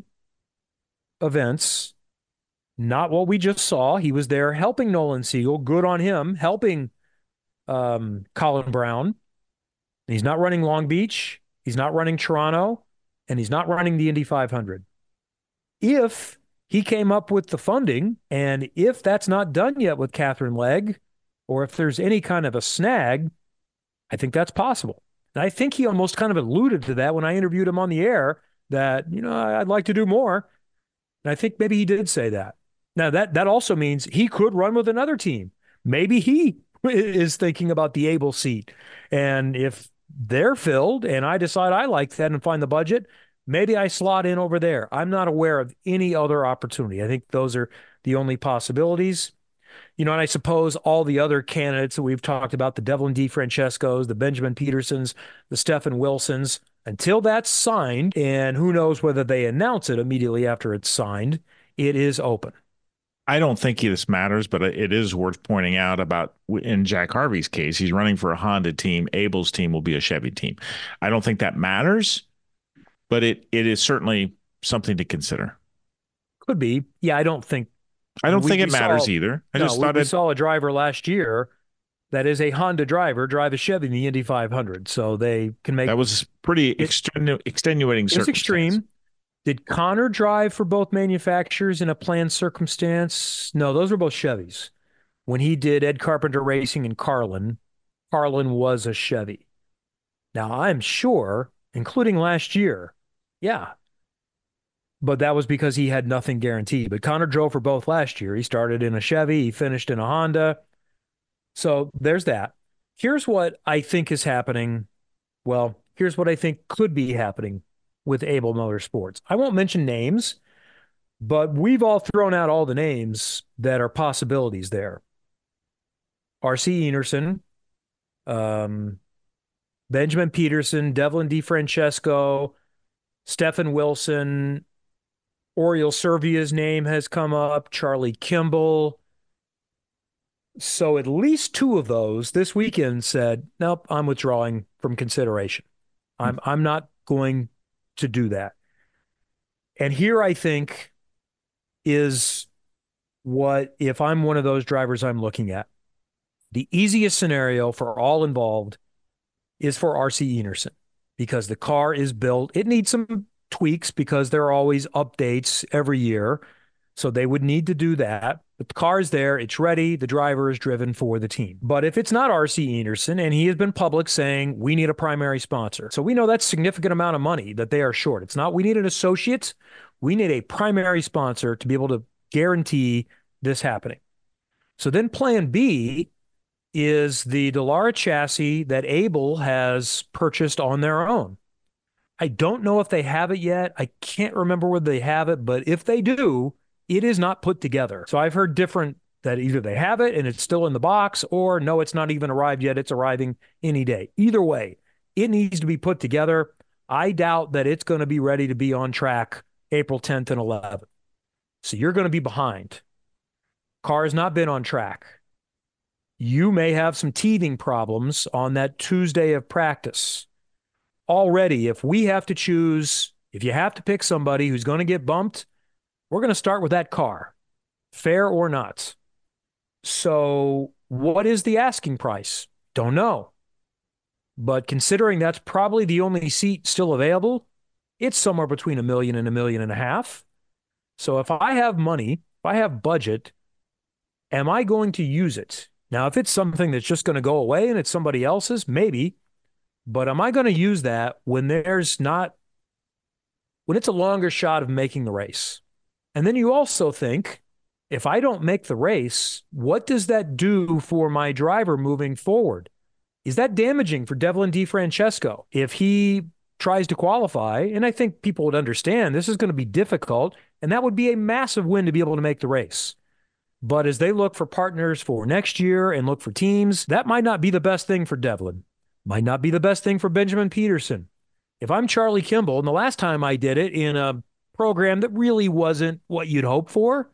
events, not what we just saw. He was there helping Nolan Siegel. Good on him, helping um, Colin Brown. And he's not running Long Beach. He's not running Toronto. And he's not running the Indy five hundred. If he came up with the funding, and if that's not done yet with Catherine Legg, or if there's any kind of a snag, I think that's possible. And I think he almost kind of alluded to that when I interviewed him on the air, that, you know, I'd like to do more. And I think maybe he did say that. Now, that, that also means he could run with another team. Maybe he is thinking about the Able seat. And if they're filled and I decide I like that and find the budget, maybe I slot in over there. I'm not aware of any other opportunity. I think those are the only possibilities. You know, and I suppose all the other candidates that we've talked about, the Devlin DeFrancescos, the Benjamin Petersons, the Stephen Wilsons, until that's signed, and who knows whether they announce it immediately after it's signed, it is open. I don't think this matters, but it is worth pointing out about in Jack Harvey's case, he's running for a Honda team. Abel's team will be a Chevy team. I don't think that matters, but it it is certainly something to consider. Could be. Yeah, I don't think. I don't we, think it matters saw, either. I no, just we, thought we it, saw a driver last year that is a Honda driver drive a Chevy in the Indy five hundred, so they can make that was pretty it, extenu- extenuating. It's extreme. Did Connor drive for both manufacturers in a planned circumstance? No, those were both Chevys. When he did Ed Carpenter Racing in Carlin, Carlin was a Chevy. Now, I'm sure, including last year, yeah, but that was because he had nothing guaranteed. But Connor drove for both last year. He started in a Chevy. He finished in a Honda. So there's that. Here's what I think is happening. Well, here's what I think could be happening with Able Motorsports. I won't mention names, but we've all thrown out all the names that are possibilities there. R C Enerson, um, Benjamin Peterson, Devlin DeFrancesco, Stephen Wilson, Oriol Servia's name has come up, Charlie Kimball. So at least two of those this weekend said, nope, I'm withdrawing from consideration. I'm I'm not going to do that. And here I think is what, if I'm one of those drivers I'm looking at, the easiest scenario for all involved is for R C Enerson, because the car is built. It needs some tweaks because there are always updates every year. So they would need to do that. But the car is there. It's ready. The driver is driven for the team. But if it's not R C Enerson, and he has been public saying we need a primary sponsor. So we know that's a significant amount of money that they are short. It's not we need an associate. We need a primary sponsor to be able to guarantee this happening. So then plan B is the Dallara chassis that Abel has purchased on their own. I don't know if they have it yet. I can't remember whether they have it, but if they do, it is not put together. So I've heard different that either they have it and it's still in the box, or no, it's not even arrived yet. It's arriving any day. Either way, it needs to be put together. I doubt that it's going to be ready to be on track April tenth and eleventh. So you're going to be behind. Car has not been on track. You may have some teething problems on that Tuesday of practice. Already, if we have to choose, if you have to pick somebody who's going to get bumped, we're going to start with that car, fair or not. So what is the asking price? Don't know. But considering that's probably the only seat still available, it's somewhere between a million and a million and a half. So if I have money, if I have budget, am I going to use it? Now, if it's something that's just going to go away and it's somebody else's, maybe. But am I going to use that when there's not, when it's a longer shot of making the race? And then you also think, if I don't make the race, what does that do for my driver moving forward? Is that damaging for Devlin DeFrancesco? If he tries to qualify, and I think people would understand this is going to be difficult, and that would be a massive win to be able to make the race. But as they look for partners for next year and look for teams, that might not be the best thing for Devlin. Might not be the best thing for Benjamin Peterson. If I'm Charlie Kimball, and the last time I did it in a program that really wasn't what you'd hope for,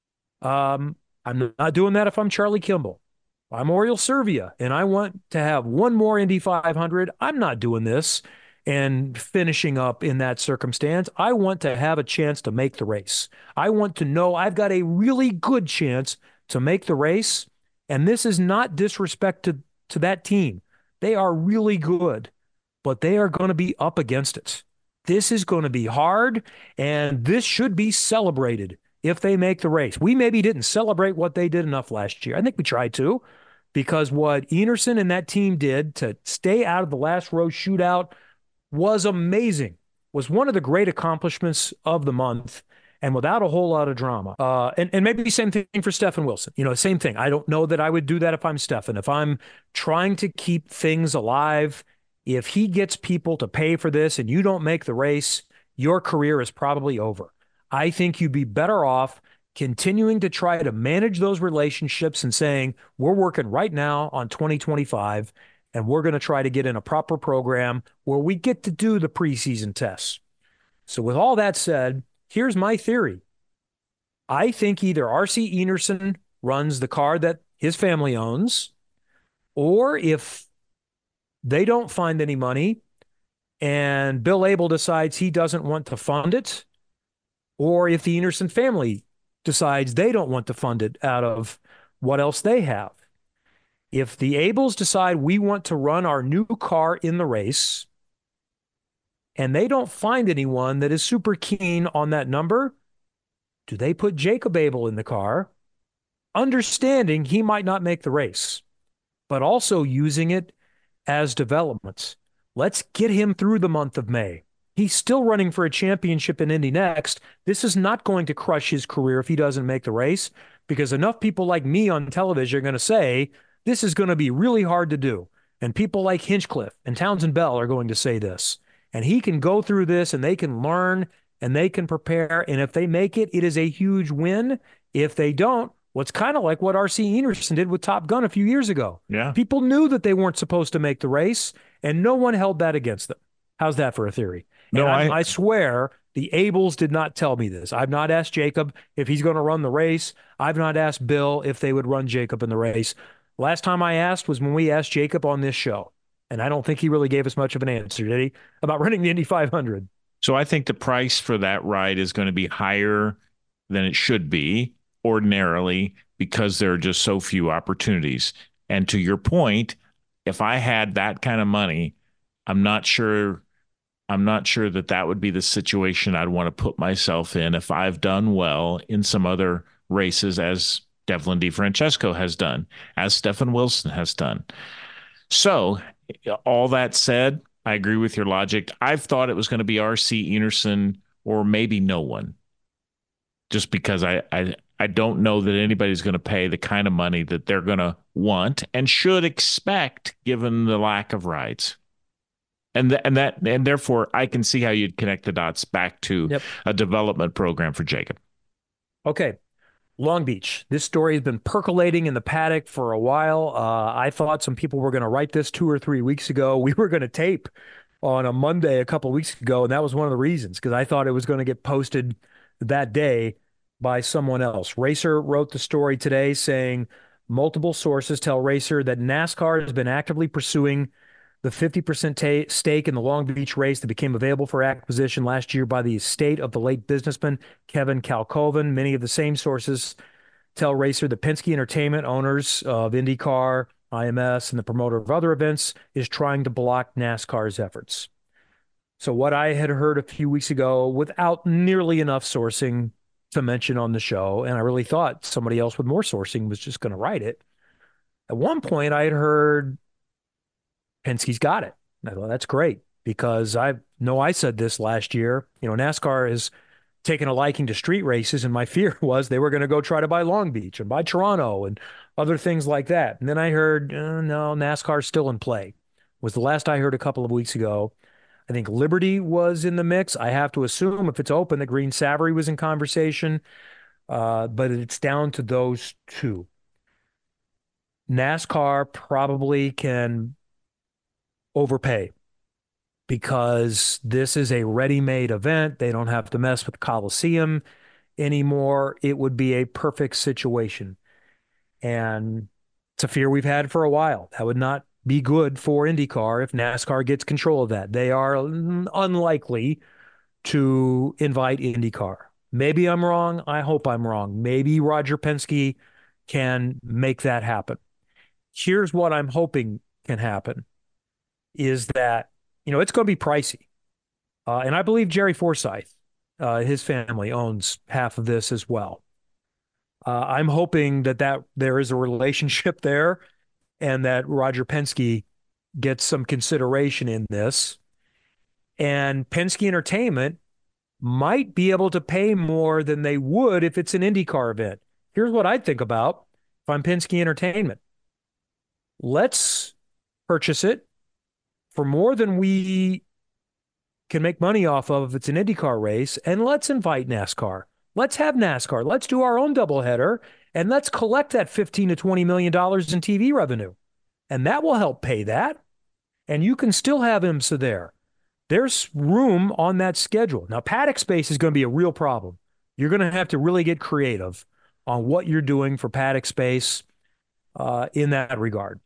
um, I'm not doing that if I'm Charlie Kimball. If I'm Oriol Servia, and I want to have one more Indy five hundred, I'm not doing this and finishing up in that circumstance. I want to have a chance to make the race. I want to know I've got a really good chance to make the race, and this is not disrespect to, to that team. They are really good, but they are going to be up against it. This is going to be hard, and this should be celebrated if they make the race. We maybe didn't celebrate what they did enough last year. I think we tried to, because what Enerson and that team did to stay out of the last row shootout was amazing, was one of the great accomplishments of the month, and without a whole lot of drama. Uh, and, and maybe the same thing for Stefan Wilson. You know, same thing. I don't know that I would do that if I'm Stefan. If I'm trying to keep things alive, if he gets people to pay for this and you don't make the race, your career is probably over. I think you'd be better off continuing to try to manage those relationships and saying, we're working right now on twenty twenty-five, and we're going to try to get in a proper program where we get to do the preseason tests. So with all that said, here's my theory. I think either R C Enerson runs the car that his family owns, or if they don't find any money and Bill Abel decides he doesn't want to fund it, or if the Enerson family decides they don't want to fund it out of what else they have. If the Abels decide we want to run our new car in the race and they don't find anyone that is super keen on that number, do they put Jacob Abel in the car, understanding he might not make the race, but also using it as development? Let's get him through the month of May. He's still running for a championship in Indy next. This is not going to crush his career if he doesn't make the race, because enough people like me on television are going to say, this is going to be really hard to do. And people like Hinchcliffe and Townsend Bell are going to say this. And he can go through this and they can learn and they can prepare. And if they make it, it is a huge win. If they don't, what's kind of like what R C Enerson did with Top Gun a few years ago. Yeah. People knew that they weren't supposed to make the race, and no one held that against them. How's that for a theory? No, and I, I, I swear the Abels did not tell me this. I've not asked Jacob if he's going to run the race. I've not asked Bill if they would run Jacob in the race. Last time I asked was when we asked Jacob on this show, and I don't think he really gave us much of an answer, did he, about running the Indy five hundred. So I think the price for that ride is going to be higher than it should be ordinarily, because there are just so few opportunities. And to your point, if I had that kind of money, I'm not sure I'm not sure that that would be the situation I'd want to put myself in if I've done well in some other races, as Devlin DeFrancesco has done, as Stefan Wilson has done. So all that said, I agree with your logic. I've thought it was going to be R C Enerson or maybe no one, just because I, I I don't know that anybody's going to pay the kind of money that they're going to want and should expect given the lack of rides. And, th- and that and therefore, I can see how you'd connect the dots back to yep. a development program for Jacob. Okay. Long Beach. This story has been percolating in the paddock for a while. Uh, I thought some people were going to write this two or three weeks ago. We were going to tape on a Monday a couple of weeks ago, and that was one of the reasons, because I thought it was going to get posted that day by someone else. Racer wrote the story today saying multiple sources tell Racer that NASCAR has been actively pursuing the fifty percent ta- stake in the Long Beach race that became available for acquisition last year by the estate of the late businessman Kevin Kalkoven. Many of the same sources tell Racer that Penske Entertainment, owners of IndyCar, I M S, and the promoter of other events, is trying to block NASCAR's efforts. So what I had heard a few weeks ago without nearly enough sourcing to mention on the show, and I really thought somebody else with more sourcing was just going to write it. At one point, I had heard Penske's got it. And I thought, that's great, because I know I said this last year. You know, NASCAR has taken a liking to street races, and my fear was they were going to go try to buy Long Beach and buy Toronto and other things like that. And then I heard, uh, no, NASCAR's still in play. Was the last I heard a couple of weeks ago. I think Liberty was in the mix. I have to assume if it's open, the Green Savory was in conversation, uh, but it's down to those two. NASCAR probably can overpay because this is a ready-made event. They don't have to mess with the Coliseum anymore. It would be a perfect situation. And it's a fear we've had for a while. That would not be good for IndyCar if NASCAR gets control of that. They are unlikely to invite IndyCar. Maybe I'm wrong. I hope I'm wrong. Maybe Roger Penske can make that happen. Here's what I'm hoping can happen is that, you know, it's going to be pricey. Uh, and I believe Jerry Forsyth, uh, his family owns half of this as well. Uh, I'm hoping that, that there is a relationship there and that Roger Penske gets some consideration in this. And Penske Entertainment might be able to pay more than they would if it's an IndyCar event. Here's what I'd think about if I'm Penske Entertainment. Let's purchase it for more than we can make money off of if it's an IndyCar race, and let's invite NASCAR. Let's have NASCAR. Let's do our own doubleheader, and let's collect that fifteen to twenty million dollars in T V revenue. And that will help pay that. And you can still have IMSA there. There's room on that schedule. Now, paddock space is going to be a real problem. You're going to have to really get creative on what you're doing for paddock space uh, in that regard.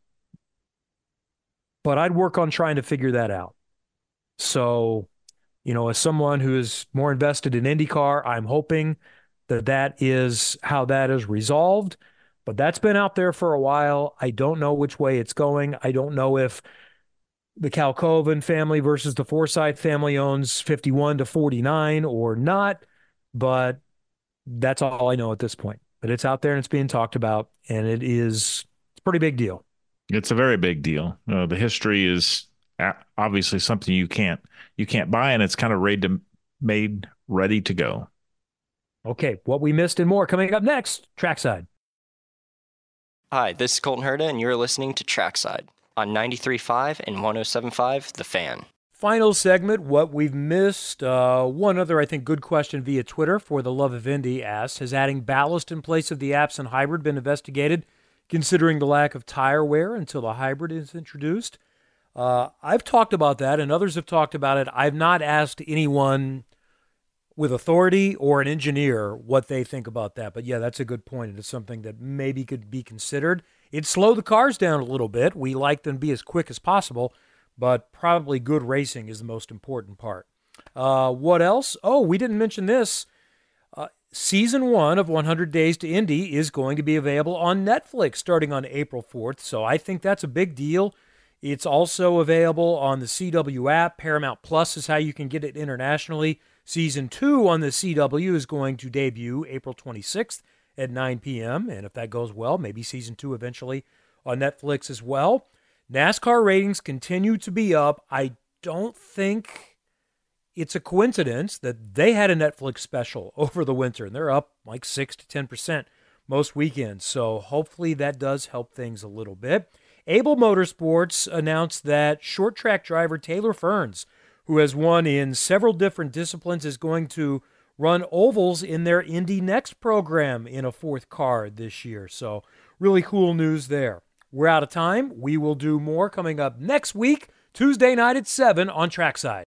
But I'd work on trying to figure that out. So, you know, as someone who is more invested in IndyCar, I'm hoping that that is how that is resolved. But that's been out there for a while. I don't know which way it's going. I don't know if the Kalkoven family versus the Forsyth family owns fifty-one to forty-nine or not. But that's all I know at this point. But it's out there and it's being talked about, and it is it's a pretty big deal. It's a very big deal. Uh, the history is obviously something you can't you can't buy, and it's kind of ready to, made ready to go. Okay, what we missed and more coming up next, Trackside. Hi, this is Colton Herta, and you're listening to Trackside on ninety-three point five and one oh seven point five The Fan. Final segment, what we've missed. Uh, one other, I think, good question via Twitter for the Love of Indy asked, has adding ballast in place of the Absent hybrid been investigated, considering the lack of tire wear until the hybrid is introduced? Uh, I've talked about that, and others have talked about it. I've not asked anyone with authority or an engineer what they think about that. But, yeah, that's a good point. It is something that maybe could be considered. It'd slow the cars down a little bit. We like them to be as quick as possible, but probably good racing is the most important part. Uh, what else? Oh, we didn't mention this. Uh, Season one of one hundred Days to Indy is going to be available on Netflix starting on April fourth, so I think that's a big deal. It's also available on the C W app. Paramount Plus is how you can get it internationally. Season two on the C W is going to debut April twenty-sixth at nine p.m., and if that goes well, maybe Season two eventually on Netflix as well. NASCAR ratings continue to be up. I don't think it's a coincidence that they had a Netflix special over the winter, and they're up like six to ten percent most weekends. So hopefully that does help things a little bit. Able Motorsports announced that short track driver Taylor Ferns, who has won in several different disciplines, is going to run ovals in their Indy Next program in a fourth car this year. So really cool news there. We're out of time. We will do more coming up next week, Tuesday night at seven on Trackside.